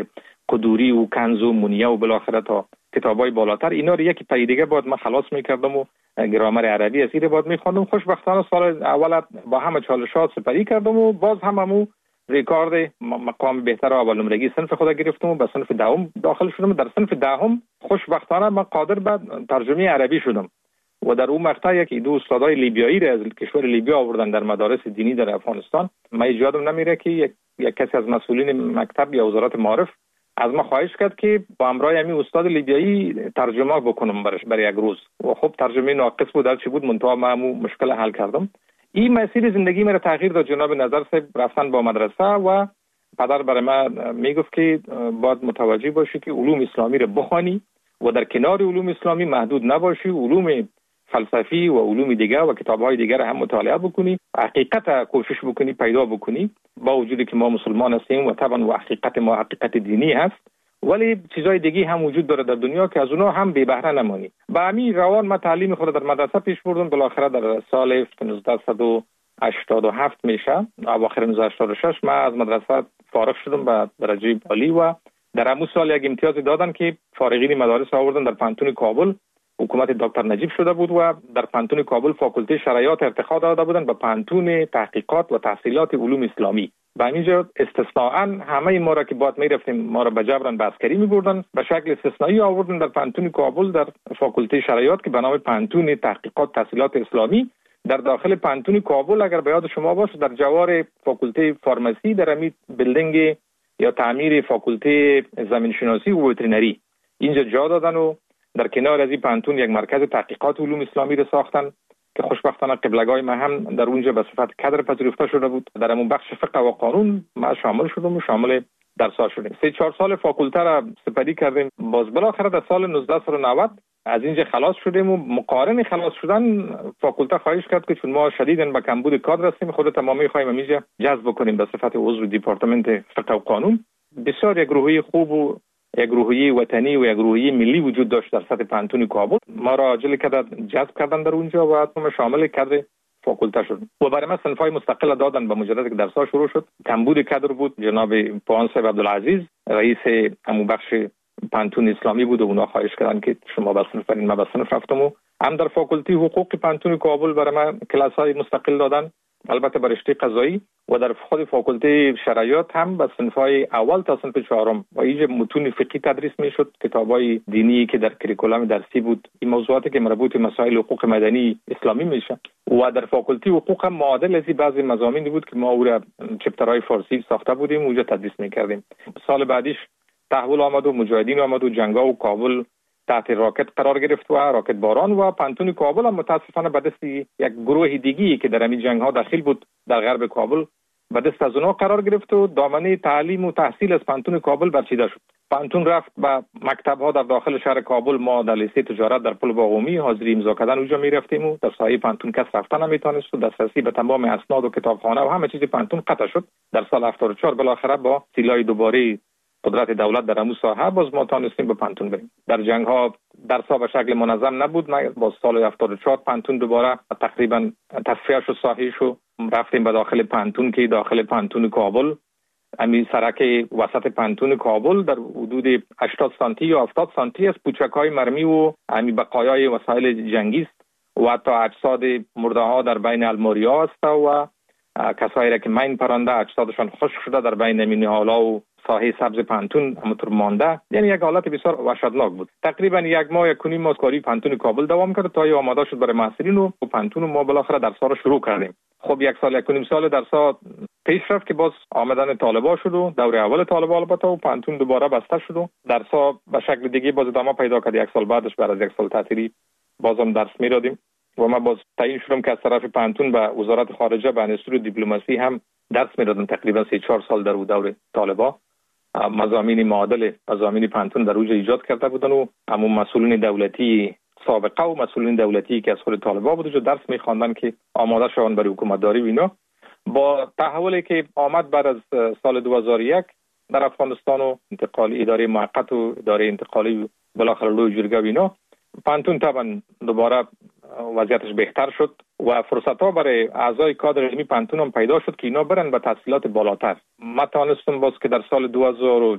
قدوری و کنز و منیه و بالاخره تا کتابای بالاتر، اینا رو یکی پای دیگه باید من خلاص میکردم و گرامر عربی از این باید میخوندم. خوشبختانه سال اول با همه چالشات سپری کردم و باز هم همو ریکارد مقام بهتر اول نمرگی صنف خود گرفتم و به صنف دهم داخل شدم. در صنف دهم خوشبختانه من قادر به ترجمه عربی شدم و در اون مقطع یکی دو استادای لیبیایی را از کشور لیبیا آوردن در مدارس دینی در افغانستان. من یادم نمیره که یک, یک کسی از مسئولین مکتب یا وزارت معارف از ما خواهش کرد که با همراه همین استاد لیبیایی ترجمه بکنم برش برای یک روز و خب ترجمه ناقص بود، هر چی بود منتها من مشکل حل کردم. این مسیر زندگی مرا تغییر داد جناب نظر صاحب، رفتن با مدرسه و پدر برای من میگفت که باید متوجه باشی که علوم اسلامی رو بخوانی و در کنار علوم اسلامی محدود نباشی، علوم فلسفی و علوم دیگر و کتاب‌های دیگر هم مطالعه بکنی، حقیقت کوشش بکنی پیدا بکنی، با وجودی که ما مسلمان هستیم و طبعا و حقیقت ما حقیقت دینی هست، ولی چیزای دیگه هم وجود داره در دنیا که از اونها هم بی بهره نمانی. با همین روان ما تعلیم خود در مدرسه پیش بردم. بالاخره در سال نوزده و هشتاد و هفت میشه، اواخر نوزده و هشتاد و شش ما از مدرسه فارغ شدم به درجه عالی و در همون سال یک امتیاز دادن که فارغین مدارس آوردن در پانتون کابل. حکومت دکتر نجیب شده بود و در پانتون کابل فاکولته شرایط ارتقا داده بودن به پانتون تحقیقات و تحصیلات علوم اسلامی. به اینجا استثناءً همه ما را که باید میرفتیم ما را به جبران به عسکری میبردن، به شکل استثنایی آوردن در پانتون کابل در فاکولته شرایط که به نام پانتون تحقیقات تحصیلات اسلامی. در داخل پانتون کابل اگر به یاد شما باشه در جوار فاکولته فارمسی در همین بلدینگ یا تعمیر فاکولته زمین شناسی و وترینری اینجا جا دادن و در کنار از این پانتون یک مرکز تحقیقات علوم اسلامی را ساختن که خوشبختانه قبلگاه ما هم در اونجا به صفت کادر پذیرفته شده بود. در همون بخش فقه و قانون ما شامل شدم و شامل درس‌ها شدیم. سه چهار سال فاکولته را سپری کردیم. باز بالاخره در سال نوزده و نود از اینجا خلاص شدیم و مقارن خلاص شدن فاکولته خواهش کرد که چون ما شدیداً به کمبود کادر هستیم خود تمامی خواهیم اینجا جذب کنیم به صفت عضو دپارتمنت فقه و قانون. بسیار یک روحیه خوب و یک روحیه وطنی و یک روحیه ملی وجود داشت در سطح پانتون کابل. ما را عاجل کردن جذب کردن در اونجا و ما شامل کادر فاکولته شد و برای ما صنفای مستقل دادن. به مجرد که درس‌ها شروع شد کمبود کادر بود. جناب پوان صاحب عبدالعزیز رئیس همون بخش پانتون اسلامی بود و اونا خواهش کردن که شما به صنف برین. ما به صنف رفتم و هم در فاکولته حقوق پانتون کابل برای ما کلاس‌های مستقل دادن، البته بر رشته قضایی، و در خود فاکولته شرایط هم به صنف‌های اول تا صنف چهارم و اینجا متون فقهی تدریس میشد، کتاب‌های دینی که در کریکولوم درسی بود، این موضوعاتی که مربوط به مسائل حقوق مدنی اسلامی میشه. و در فاکولته حقوق هم معادل از بعضی مضامینی بود که ما او را چپترهای فارسی ساخته بودیم اونجا تدریس میکردیم. سال بعدیش تحول آمد و مجاهدین آمد و جنگا و کابل تحت راکت قرار گرفت و راکت باران و پانتون کابل هم متاسفانه به دست یک گروه دیگی که در همین جنگ ها داخل بود در غرب کابل به دست از اونها قرار گرفت و دامنه تعلیم و تحصیل از پانتون کابل برچیده شد. پانتون رفت به مکتب ها در داخل شهر کابل. ما در لیسه تجارت در پل باقومی حاضری امضا کردن اونجا می رفتیم و در سایه پانتون کس رفتن نمیتونست و دسترسی به تمام اسناد و کتابخانه و همه چیز پانتون قطع شد. در سال هفتاد و چهار بالاخره با سیلای دوباره قدرت دولت در همون ساحه باز ما تونستیم به پانتون بریم. در جنگ ها درس‌ها به شکل منظم نبود. ما با سال هفتاد و چهار پانتون دوباره تقریبا تصفیه شد، صحیح شد، رفتیم به داخل پانتون که داخل پانتون کابل همین سرک وسط پانتون کابل در حدود هشتاد سانتی یا هفتاد سانتی از پوچک‌های مرمی و همین بقایای وسایل جنگی است و حتی اجساد مرده ها در بین الماریا است و کسایی را که مین پرنده اجسادشان خشک شده در بین نمینه‌ها و ساحه سبز پانتون همونطور مانده. یعنی یک حالت بسیار وحشتناک بود. تقریبا یک ماه یک کنیم ما کاری پانتون کابل دوام کرد تا یا آماده شد برای محصلین و پانتون ما بالاخره درس‌ها رو شروع کردیم. خب یک سال یک کنیم سال درس‌ها پیش رفت که باز آمدن طالبا شد و دوره اول طالبا البته و پانتون دوباره بسته شد و درس‌ها به شکل دیگه باز ادامه پیدا کرد. یک سال بعدش بعد از یک سال تعطیلی بازم درس می‌دادیم و ما باز تعیین شدم که از طرف پانتون به وزارت خارجه به انستیتوت دیپلماسی هم درس می‌دادم. تقریبا سه چهار سال در دوره طالبا مضامین معادل مضامین پانتون در اونجا ایجاد کرده بودن و همون مسئولین دولتی سابقه و مسئولین دولتی که از خود طالبا بود درس می‌خواندن که آماده شون برای حکومت داری و اینا. با تحولی که آمد بعد از سال دو هزار و یک در افغانستان و انتقال اداره موقت و اداره انتقالی بالاخره لوی جرگه و اینا، پانتون طبعا دوباره وضعیتش بهتر شد و فرصت‌ها برای اعضای کادر علمی پانتون هم پیدا شد که اینا برن به تحصیلات بالاتر. ما توانستم باز که در سال دو هزار و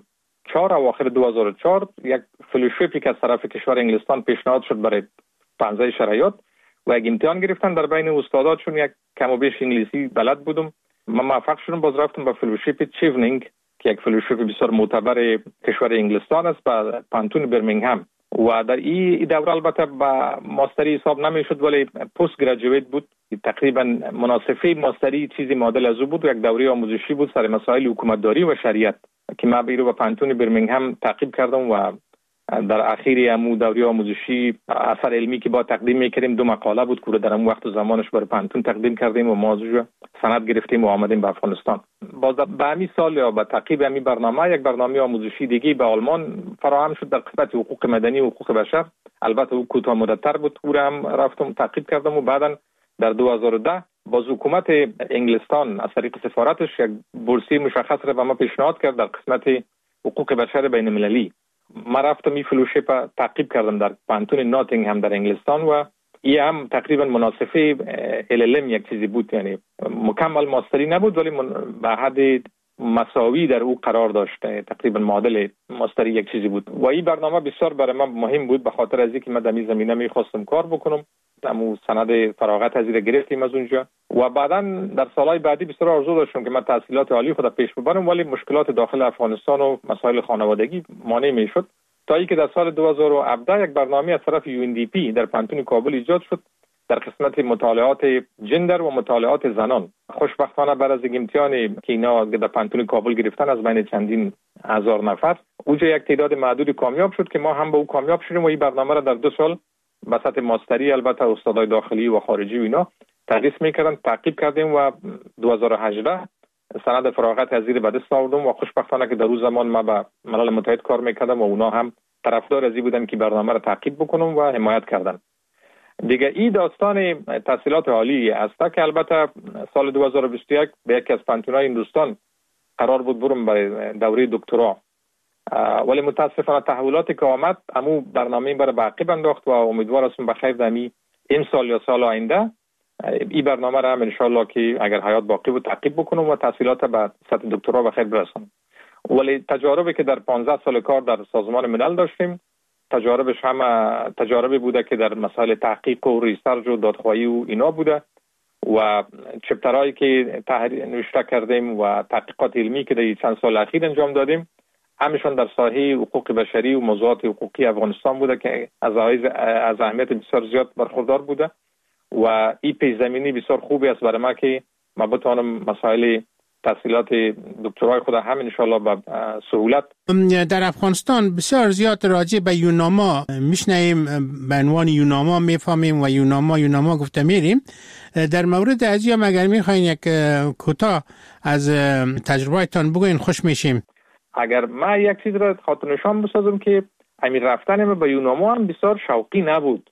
چهار اواخر دو هزار و چهار یک فلوشیپی که از طرف کشور انگلستان پیشنهاد شد برای پانزده شرایط و یک امتحان گرفتن. در بین استادات چون یک کم و بیش انگلیسی بلد بودم، من موفق شدم. باز رفتم به فلوشیپ چیونینگ که یک فلوشیپ بسیار معتبر کشور انگلستان است با پانتون برمینگهم و در این دوره البته با ماستری حساب نمیشد ولی پست گریجویت بود. تقریبا مناسبه ماستری چیزی معادل از او بود. یک دوره آموزشی بود سر مسائل حکومتداری و شریعت که من بیرو با پانتون برمینگهم تعقیب کردم و در اخیر امو دوره آموزشی اثر علمی که با تقدیم میکردیم دو مقاله بود که در اون وقت و زمانش برای پانتون تقدیم کردیم و موضوع سند گرفتیم و آمدیم به افغانستان. باز به همین سال یا به تعقیب همین برنامه یک برنامه آموزشی دیگه به آلمان فراهم شد در قسمت حقوق مدنی و حقوق بشر. البته او کوتاه مدت‌تر بود، او هم رفتم تعقیب کردم و بعداً در دو هزار و ده باز حکومت انگلستان از طریق سفارتش یک بورسیه مشخص را به ما پیشنهاد کرد در قسمت حقوق بشر بین المللی. ما رفتم این فلوشیپ تعقیب کردم در پانتون ناتینگهم در انگلستان و این هم تقریبا مناسبه ال ال ام یک چیزی بود، یعنی مکمل ماستری نبود ولی به حد مساوی در او قرار داشت، تقریبا معادل ماستری یک چیزی بود و این برنامه بسیار برای من مهم بود به خاطر از اینکه من در این زمینه می‌خواستم کار بکنم. امو سند فراغت از این گرفتیم از اونجا و بعداً در سالهای بعدی بسیار آرزو داشتم که من تحصیلات عالی خود پیش ببرم ولی مشکلات داخل افغانستان و مسائل خانوادگی مانع میشد تا اینکه در سال دو هزار و هفده یک برنامه از طرف یو ان دی پی در پانتون کابل ایجاد شد در قسمت مطالعات جندر و مطالعات زنان. خوشبختانه بعد از امتحانی که اینا در پانتون کابل گرفتن از بین چندین هزار نفر اونجا یک تعداد معدودی کامیاب شد که ما هم به او کامیاب شدیم و این برنامه را در دو سال به سطح ماستری البته استادای داخلی و خارجی و اینا تدریس میکردن تعقیب کردیم و دو هزار و هجده سند فراغت از زیر به دست آوردم و خوشبختانه که در اون زمان ما با ملل متحد کار میکردم و اونا هم طرفدار از این بودن که برنامه را تعقیب بکنم و حمایت کردن. دیگه این داستان تحصیلات عالی است که البته سال دو هزار و بیست و یک به یکی از پانتون‌های هندوستان قرار بود برم برای دوره دکترا ولی متاسفانه تحولاتی که آمد امو برنامه برای بعقیب انداخت و امیدوار هستم بخیر دمی این سال یا سال آینده این برنامه را هم انشالله که اگر حیات باقی بود تعقیب بکنم و تحصیلات به سطح دکترا بخیر برسانم. ولی تجاربی که در پانزده سال کار در سازمان ملل داشتیم تجاربش هم تجاربی بوده که در مسائل تحقیق و ریسرچ و دادخواهی و اینا بوده و چپترهایی که تحریر نوشته کردیم و تحقیقات علمی که در چند سال اخیر انجام دادیم همشون در ساحه حقوق بشری و موضوعات حقوقی افغانستان بوده که از از اهمیت بسیار زیاد برخوردار بوده و این پیش زمینی بسیار خوبی است برای ما که ما بتوانم مسائل تحصیلات دکترای خود هم انشالله به سهولت. در افغانستان بسیار زیاد راجع به یوناما میشنیم، به عنوان یوناما میفهمیم و یوناما یوناما گفته میریم. در مورد از یا مگر میخواین یک کوتاه از تجربهتان بگوین خوش میشیم. اگر من یک چیز را خاطر نشان بسازم که امیر رفتن ما به یوناما هم بسیار شوقی نبود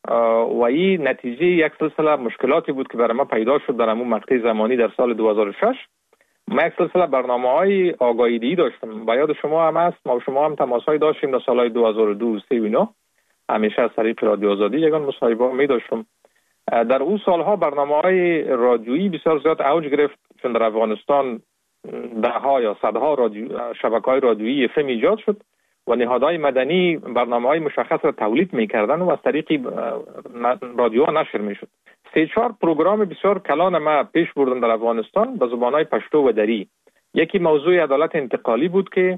و این نتیجه یک سلسله مشکلاتی بود که برای ما پیدا شد در همون مقطع زمانی در سال دو هزار و شش. ما یک سلسله برنامه‌های آگاهی‌دهی داشتم. با یاد شما هم هست ما و شما هم تماس‌های داشتیم در سال‌های دو هزار و دو و سه و اینا همیشه از طریق رادیو آزادی یگان مصاحبه می داشتم. در اون سالها برنامه‌های رادیویی بسیار زیاد اوج گرفت چون در افغانستان ده ها یا صدها رادیو شبکه‌های رادیویی اف ام ایجاد شد و نهادهای مدنی برنامه‌های مشخص را تولید می‌کردند و از طریق رادیو نشر می‌شد. سه چهار پروگرام بسیار کلان ما پیش بردم در افغانستان به زبان‌های پشتو و دری. یکی موضوع عدالت انتقالی بود که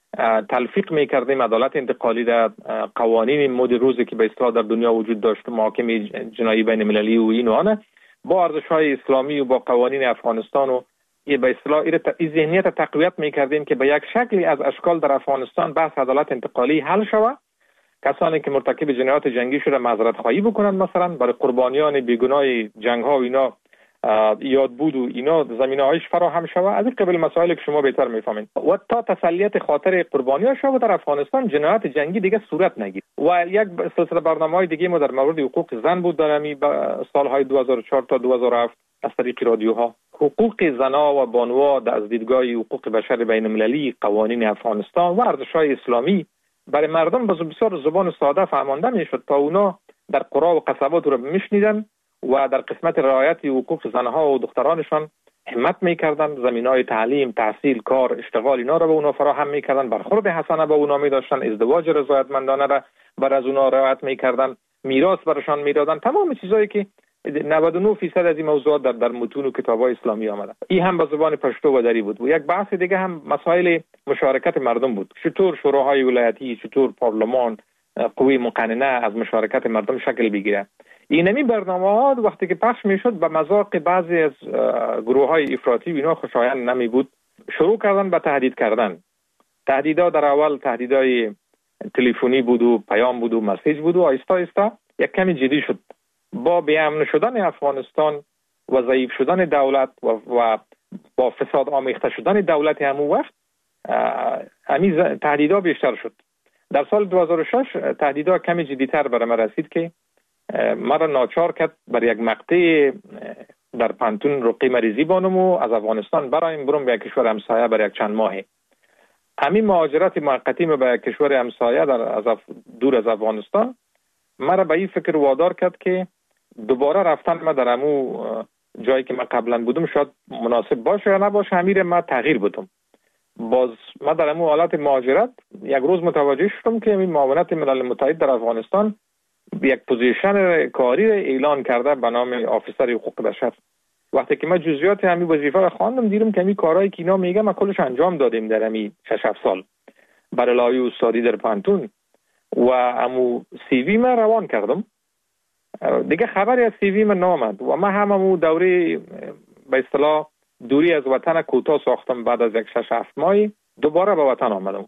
تلفیق می‌کردیم عدالت انتقالی در قوانین مد روزی که به اصطلاح در دنیا وجود داشت، محاکمه جنایی بین المللی و این و آن با ارزش‌های اسلامی و با قوانین افغانستان و یه به اصطلاح این ذهنیت تقویت می‌کردیم که به یک شکلی از اشکال در افغانستان بحث عدالت انتقالی حل شود. کسانی که مرتکب جنایات جنگی شده معذرت خواهی بکنن، مثلا برای قربانیان بیگناه جنگ‌ها و اینا یاد بود و اینا زمینه‌هایش فراهم شود. از این قبیل مسائلی که شما بهتر می‌فهمید و تا تسلیت خاطر قربانیان شود در افغانستان جنایات جنگی دیگه صورت نگیرد. و یک سلسله برنامه‌های دیگه ما در مورد حقوق زن بود در همین سال‌های دو هزار و چهار تا دو هزار و هفت از طریق رادیوها. حقوق زن‌ها و بانوها از دیدگاه حقوق بشر بین المللی، قوانین افغانستان و ارزش‌های اسلامی برای مردم به بسیار زبان ساده فهمانده میشد تا اونا در قرا و قصبات رو میشنیدن و در قسمت رعایت حقوق زنها و دخترانشان همت میکردن، زمینای تعلیم، تحصیل، کار، اشتغال اینا رو به اونا فراهم میکردن، برخورد حسنه به اونا میداشتن، ازدواج رضایتمندانه را بر از اونا رعایت میکردن، میراث برشان میدادن، تمام چیزایی که نود و نه درصد از این موضوعات در در متون و کتاب‌های اسلامی آمده. این هم به زبان پشتو و دری بود. و یک بحث دیگه هم مسائل مشارکت مردم بود. چطور شوراهای ولایتی، چطور پارلمان، قوه مقننه از مشارکت مردم شکل بگیره. اینمی برنامه‌ها وقتی که پخش میشد به مذاق بعضی از گروه‌های افراطی و اینا خوشایند نمی بود، شروع کردن به تهدید کردن. تهدیدها در اول تهدیدهای تلفنی بود و پیام بود و مسیج بود و آهسته آهسته یک کمی جدی شد. با بی‌امن شدن افغانستان و ضعیف شدن دولت و, و با فساد آمیخته شدن دولت همون وقت همین تهدیدها بیشتر شد. در سال دو هزار و شش تهدیدها کمی جدی‌تر برای من رسید که مرا ناچار کرد بر یک مقطع در پانتون رقی مریضی بانم و از افغانستان برایم برم به یک کشور همسایه برای یک چند ماهی. همین مهاجرت موقتی به یک کشور همسایه در از دور از افغانستان مرا به این فکر وادار کرد که دوباره رفتن ما در همو جایی که من قبلا بودم شاید مناسب باشه یا نباشه، امیر ما تغییر بدم. باز ما در همو حالت مهاجرت یک روز متوجه شدم که این معاونت ملل متحد در افغانستان یک پوزیشن کاری اعلان کرده به نام آفیسر حقوق بشر. وقتی که من جزئیات همین وظیفه رو خواندم دیدم که همین کارهایی که اینا میگه ما کلش انجام دادیم در همین شش هفت سال برای لایه استادی در پانتون و همو سی وی من روان کردم. دیگه خبری از سی وی من نامد و من هم همو دوره به اصطلاح دوری از وطن کوتاه ساختم. بعد از یک شش هفت ماهی دوباره به وطن آمدم.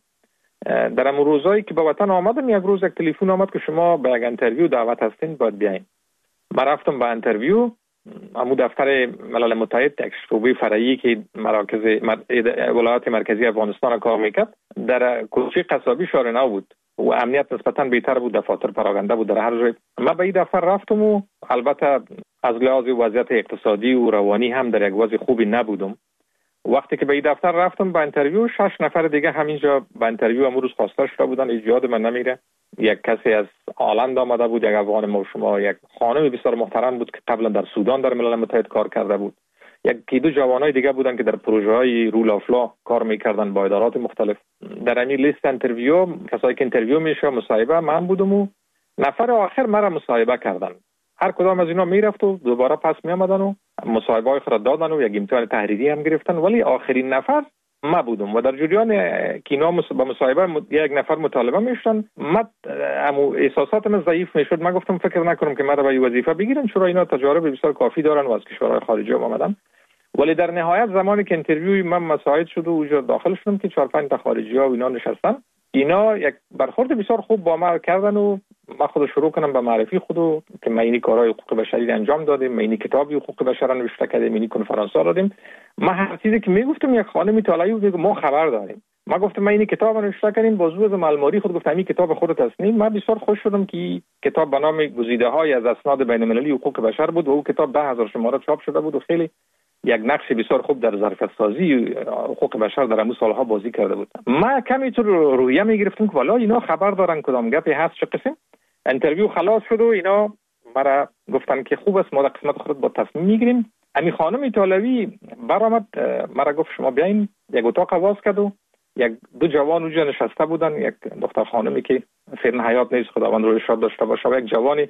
در همون روزایی که به وطن آمدم یک روز یک تلفن آمد که شما به یک اینترویو دعوت هستین باید بیاین. من رفتم به اینترویو. همون دفتر ملل متحد یک شعبه فرعی که مراکز ولایت مرکزی افغانستان کار میکرد در کوچه قصابی شهر نو بود و امنیت نسبتا بهتر بود، دفاتر پراگنده بود در هر جای. من به این دفتر رفتم و البته از لحاظ وضعیت اقتصادی و روانی هم در یک وضع خوبی نبودم. وقتی که به این دفتر رفتم به اینترویو، شش نفر دیگه همینجا به اینترویو امروز خواسته شده بودن. ایجاد من نمیره. یک کسی از آلند آمده بود، یک افغان ما شما، یک خانم بسیار محترم بود که قبلا در سودان در ملل متحد کار کرده بود. یک دو جوانای دیگه بودن که در پروژه‌های رول آف لا کار می‌کردن با ادارات مختلف. در همین لیست اینترویو کسایی که اینترویو میشه مصاحبه من بودم و نفر آخر مرا مصاحبه کردن. هر کدام از اینا میرفت و دوباره پس میآمدن و مصاحبه‌های خود دادن و یک امتحان تحریری هم گرفتن، ولی آخرین نفر ما بودم و در جریان که اینا با مصاحبه یک نفر مطالبه میشدن. من امو احساساتم ضعیف میشد. من گفتم فکر نکنم که مرا به وظیفه بگیرن، چرا اینا تجارب بسیار کافی دارن و از کشورهای خارجی اومدن. ولی در نهایت زمانی که اینترویو من مساعد شد و اونجا داخل شدم که چهار پنج تا خارجی ها و اینا نشستن، اینا یک برخورد بسیار خوب با ما کردن و ما خود شروع کنم به معرفی خودو که ما اینی کارهای حقوق بشری انجام دادیم، ما اینی کتابی حقوق بشر نوشته کردیم، اینی کنفرانس ها دادیم. ما هر چیزی که میگفتم یک خانمی طالعی بود ما خبر داریم. ما گفتم ما اینی کتاب نوشته کردیم، بازو از الماری خود گفتم این کتاب خودت هستیم. ما بسیار خوش شدم که کتاب به نام گزیده های از اسناد بین المللی حقوق بشر بود و اون کتاب ده هزار شماره چاپ شده بود و خیلی یک نقش بسیار خوب در ظرفیت سازی حقوق بشر در همون سالها بازی کرده بود. ما کمی تو رویه میگرفتم که والا اینا خبر دارن کدام گپی هست چه قسم. اینترویو خلاص شد و اینا مرا گفتن که خوب است ما در قسمت خود با تصمیم میگیریم. امی خانم ایتالوی برآمد مرا گفت شما بیاین. یک اتاق باز کرد و یک دو جوان اونجا نشسته بودن، یک دختر خانمی که فعلا حیات نیست خداوند روی شاد داشته باشه و یک جوانی،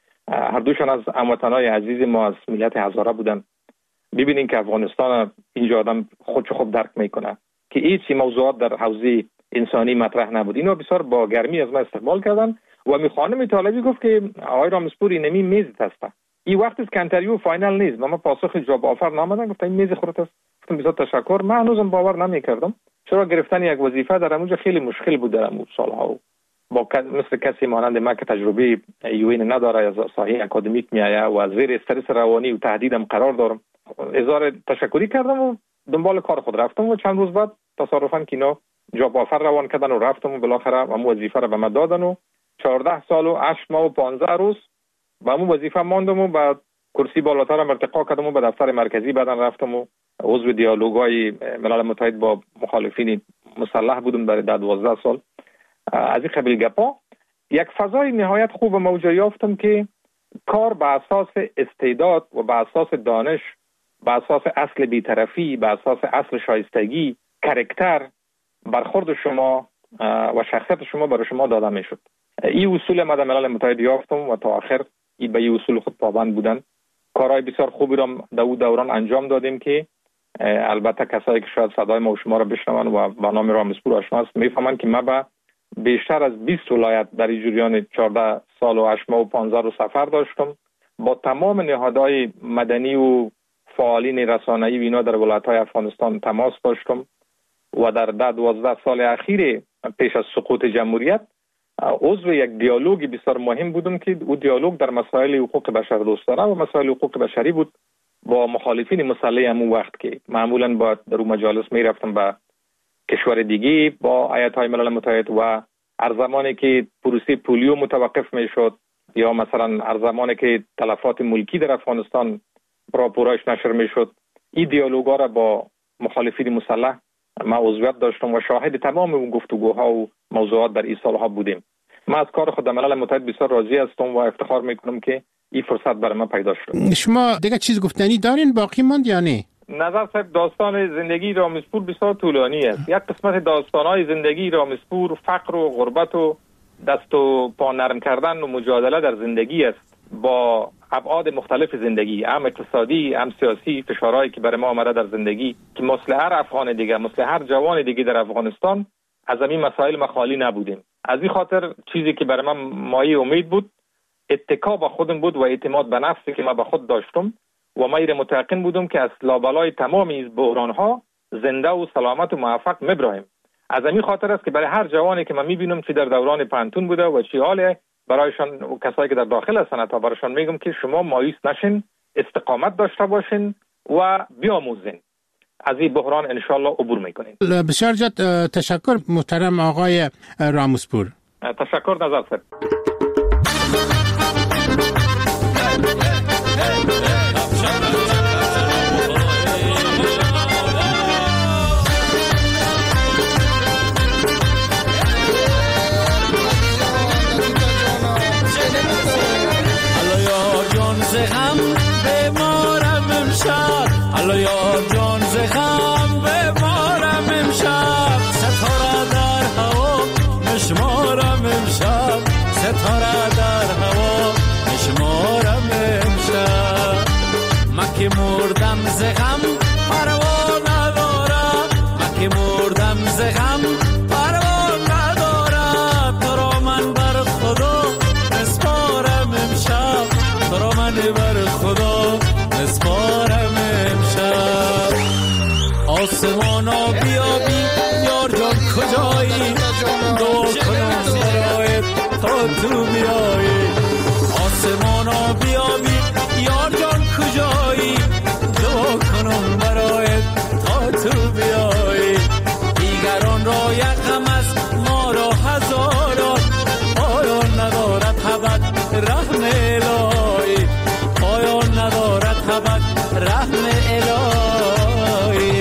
هر دوشان از هموطنای عزیز ما از ملت هزاره بودن. ببینین که افغانستان اینجا آدم خودشو خوب درک میکنه که هیچ موضوعات در حوزه انسانی مطرح نبود. اینا بسیار با گرمی از ما استقبال کردن و می خانم طالبی گفت که آقای رامسپور نمی میز هست. این وقت است که اینترویو فاینال نیست. ما پاسخ جواب آفر نامدن، گفتن این میز خودت است. گفتم بسیار تشکر. من هنوزم باور نمیکردم چرا گرفتن یک وظیفه در اونجا خیلی مشکل بود در اون سالها. با مثل کسی مانند ما که تجربه یوین نداره از ساحه اکادمیک میایه و از زیر استرس روانی و تهدیدم قرار دارم، اظهار تشکری کردم و دنبال کار خود رفتم و چند روز بعد تصادفاً که اینا جواب آفر روان کردن و رفتم و بالاخره همون وظیفه رو به من دادن و چهارده سال و هشت ماه و پانزده روز با همون وظیفه ماندم و بعد کرسی بالاتر هم ارتقا کردم و به دفتر مرکزی بعدن رفتم و عضو دیالوگای ملل متحد با مخالفین مسلح بودم در دوازده سال. از این قبیل گپا یک فضای نهایت خوب موجه یافتم که کار به اساس استعداد و به اساس دانش به اساس اصل بی‌طرفی، به اساس اصل شایستگی، کاراکتر، برخورد شما و شخصیت شما برای شما داده میشد. این اصول ما در ملل متحد یافتم و تا آخر این به این اصول خود پابند بودن. کارهای بسیار خوبی را در اون دوران انجام دادیم که البته کسایی که شاید صدای ما و شما را بشنون و با نام رامسپور آشنا است میفهمند که ما به بیشتر از بیست ولایت در این جریان چهارده سال و هشت ماه و پانزده روز سفر داشتم. با تمام نهادهای مدنی و فعالین رسانه‌ای و اینا در ولایت‌های افغانستان تماس داشتم و در ده دوازده سال اخیر پیش از سقوط جمهوریت عضو یک دیالوگی بسیار مهم بودم که او دیالوگ در مسائل حقوق بشر دوستانه و مسائل حقوق بشری بود با مخالفین مسلح همون وقت که معمولا با در اون مجالس می رفتم به کشور دیگه با ایت‌های ملل متحد و هر زمانی که پروسه پولیو متوقف می شد یا مثلا هر زمانی که تلفات ملکی در افغانستان راپورایش نشر می شد، این دیالوگا را با مخالفین مسلح ما عضویت داشتم و شاهد تمام اون گفتگوها و موضوعات در این سالها بودیم. ما از کار خود در ملل متحد بسیار راضی هستم و افتخار میکنم که این فرصت برای من پیدا شد. شما دیگه چیز گفتنی دارین باقی ماند یا نه؟ نظر صاحب داستان زندگی رامسپور بسیار طولانی است. یک قسمت داستانهای زندگی رامسپور فقر و غربت و دست و پا نرم کردن و مجادله در زندگی است با ابعاد مختلف زندگی، هم اقتصادی، هم سیاسی، فشارهایی که برای ما آمده در زندگی که مثل هر افغان دیگه، مثل هر جوان دیگه در افغانستان از این مسائل ما خالی نبودیم. از این خاطر چیزی که برای من مایه امید بود اتکا به خودم بود و اعتماد به نفسی که ما به خود داشتم و ما ایره متقن بودم که از لابلای تمام این بحران‌ها زنده و سلامت و موفق میبرایم. از این خاطر است که برای هر جوانی که من میبینم چی در دوران پانتون بوده و چی حاله برایشان و کسایی که در داخل هستند تا برایشان میگم که شما مایوس نشین، استقامت داشته باشین و بیاموزین. از این بحران انشالله عبور میکنین. بسیار جد تشکر محترم آقای رامسپور. تشکر نظر صاحب. زخم بمارم امشب، حالا یار جان زخم بمارم امشب، ستاره در هوا مشمارم امشب، ستاره در هوا مشمارم امشب. من که مردم زخم پروا ندارم، من که مردم زخم پروا ندارم، تو را من بر خدا نسپارم امشب، تو را من بر خدا نسپارم امشب. آسمانا بیابی یار جان کجایی، دعا کنم برایت تا تو بیایی. آسمانا بیابی یار جان کجایی، دعا کنم برایت تا تو بیایی. دیگران را یک غم است ما را هزاران، پایان ندارد حبت رحم الهی، پایان ندارد حبت رحم الهی.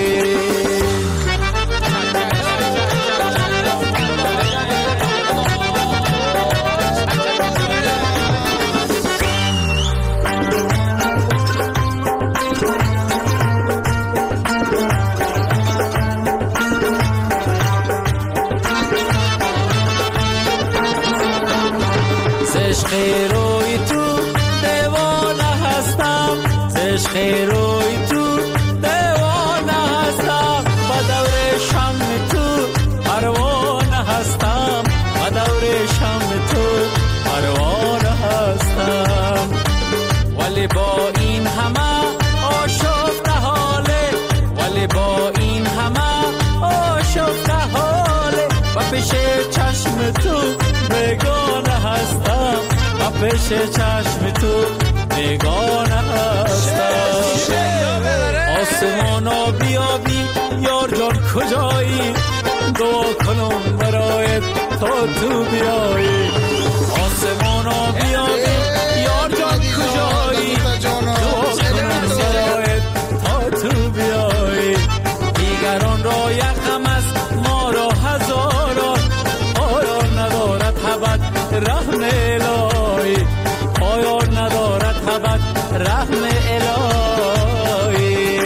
عشق روی تو دیوانه هستم، عشق روی تو دیوانه هستم، با دور شم تو پروانه هستم، با دور شم تو پروانه هستم. ولی با این همه آشفته حاله، ولی با این همه آشفته حاله، و پیش چشم تو بیگانه هستم، و پیش چشم تو بیگانه هستم. آسمانا بیابی یار جان کجایی، دعا کنم برایت تا تو بیایی. آسمانا بیابی یار جان کجایی، دعا کنم برایت تا تو بیایی. دیگران را یک غم است ما را هزاران، پایان ندارد حبت رحم الهی، پایان ندارد حبت رحم الهی.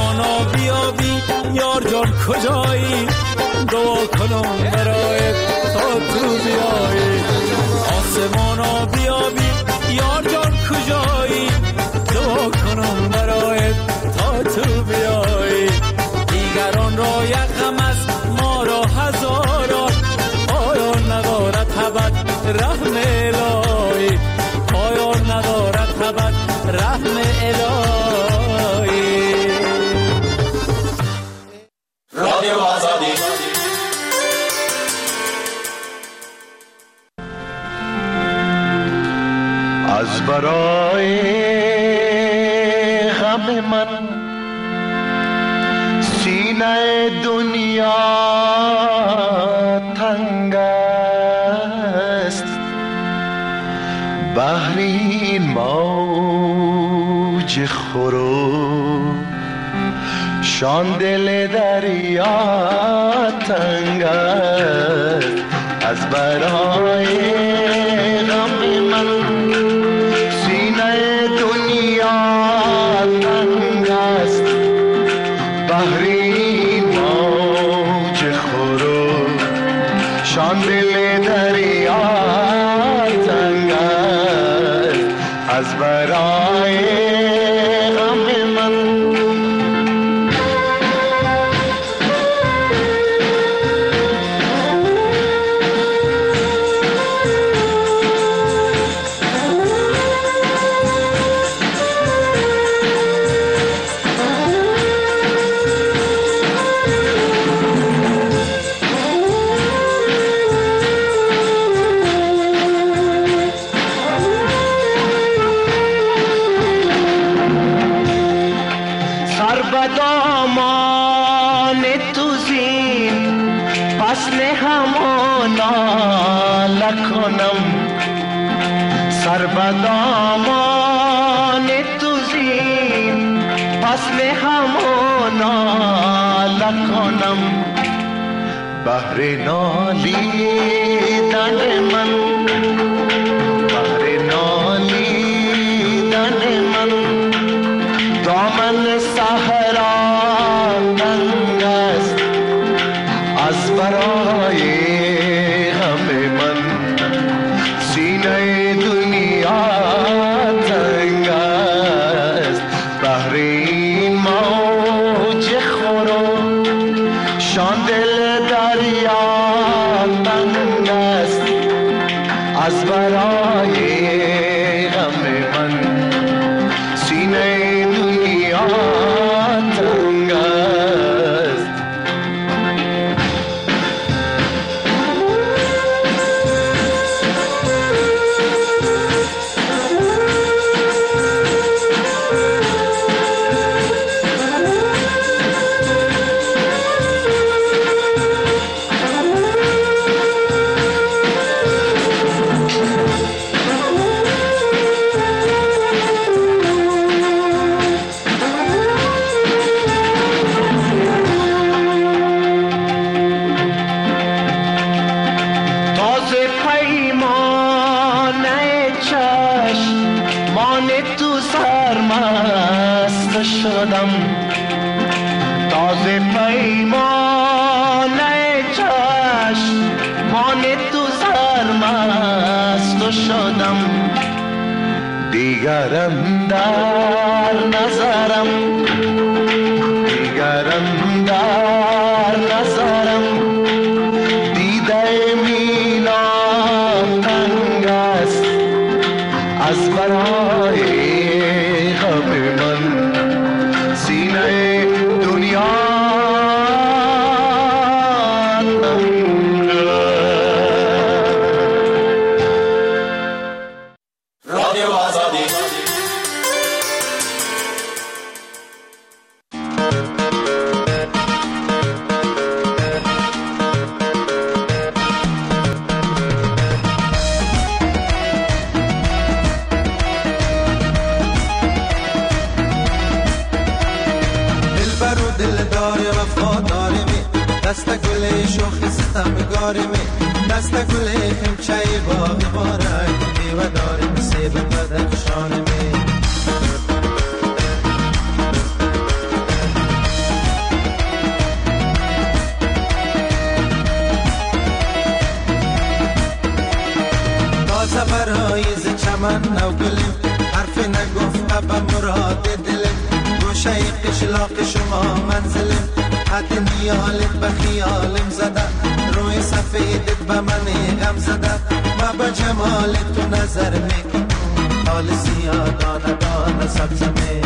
آسمانا بیابی یار جان کجایی دعا کنم برایت تا تو بیایی آسمانا بیابی یار جان کجایی دعا کنم برایت تا تو بیایی دیگران را یک غم است ما را هزاران پایان ندارد ابد رحم الهی پایان ندارد ابد رحم الهی رادیو آزادی از برای غم من سینه دنیا تنگ است بحر این موج خورو شان دل دریا تنگ است از برای غم من سینه دنیا تنگ است بحر این موج خورو شان دل دریا تنگ است از برای غم من سر بدامان تو زین پس می همانا لکنم بحر نالیدن من بحر نالیدن من دامن صحرا تنگ است از برای غم من سینه دنیا تنگ است بحر این موج خورو شان دل دریا تنگ است از برای غم من سینه دنیا تنگ است شدم تازه پیمان چشم مان تو سرمست شدم دیگرم در نظرم دیگرم در نظرم دیده میلان تنگ است از برای غم من سینه دنیا رادیو آزادی دست گل شوخی ستمگار می دست گل خمچه باغ بارک میوه داریم سیب بدخشان می چمن نو گلیم، حرف نگفته به مراد دلم، گوشه قشلاق شما منزلم، حد نیالت به خیالم زده، روی سفیدت به من غم زده، ما به جمالت تو نظر میکنم، حال سیاه دانه دانه سبزمه.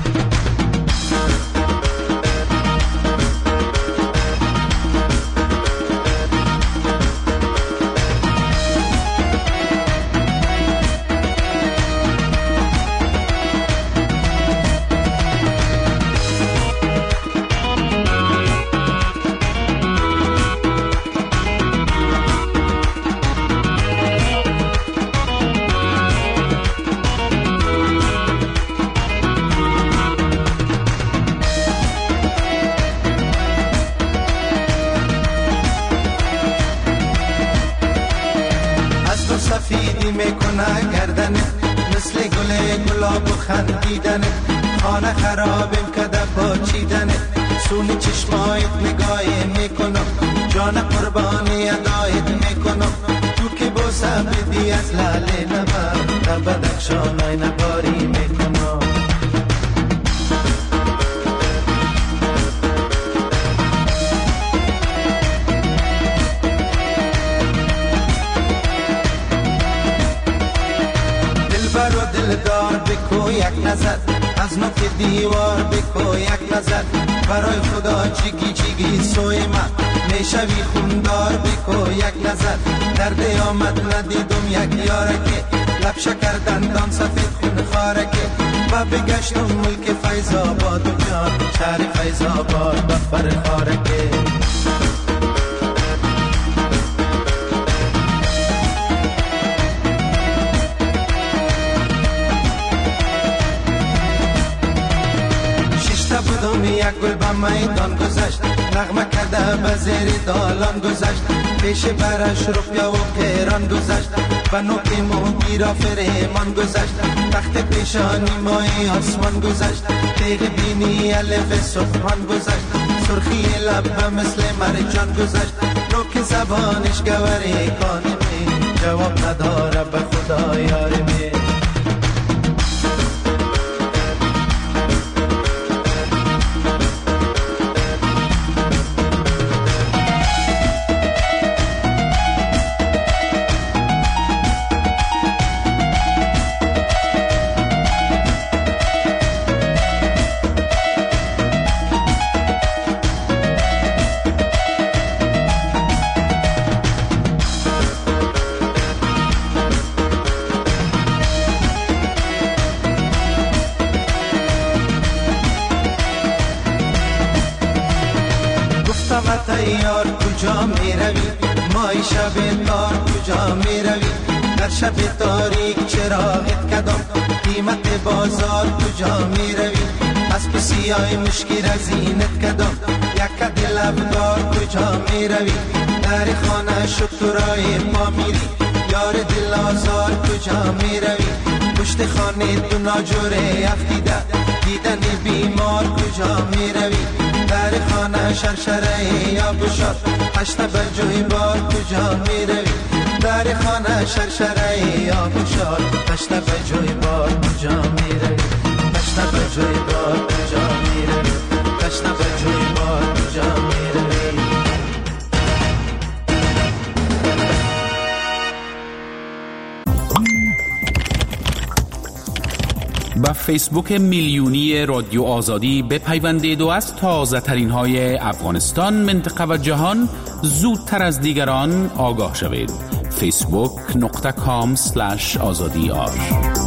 سفیدی میکنه گردنه، مثل گل گلاب و خندیدنه، خانه خرابم کده پاچیدنه، سونی چشمایت نگاه میکنم، جان قربانی ادایت میکنم، تو که بوسه بدی از لاله نبر، در بدخشانای نباری میکنم. دار بکو یک نظر، از نوک دیوار بکو یک نظر، برای خدا چیگی چیگی سوی من میشوی خوندار بکو یک نظر، درد آمد ندیدم یک یارکه، لب شکر دندان سفید خون خارکه، و بگشتم ملک فیض‌آباد و جان شهر فیض‌آباد بفر خارکه. یک گل به میدان گذشت، نغمه کرده به زیر دالان گذشت، پیش برش روپیا و پیران گذشت، و نوک موگیرا فریمان گذشت، تخت پیشانی مای آسمان گذشت، تیغ بینی الف سخن گذشت، سرخی لب مثل مرجان گذشت، نوک زبانش گوری کانمی، جواب نداره به خدا یارمی. یار کجا می روی، مای شب تار کجا می روی، در شب تاریک چراغت کدام، قیمت بازار کجا می روی، اسب سیاه مشکی رزینت کدام، یک دل افگار کجا می روی، در خانه شکرای پا میری، یار دل آزار کجا می روی، پشت خانه تو ناجوره افتیده، دیدن بیمار کجا می روی، در خانه شرشره یا بشار، هشت برجوی بار کجا می روی، در خانه شرشره یا بشار، هشت برجوی بار کجا می روی، هشت برجوی بار کجا می روی، هشت برجوی بار کجا می روی. با فیسبوک میلیونی رادیو آزادی بپیوندید و از تازه ترین های افغانستان، منطقه و جهان زودتر از دیگران آگاه شوید. فیسبوک نقطه کام سلش آزادی آر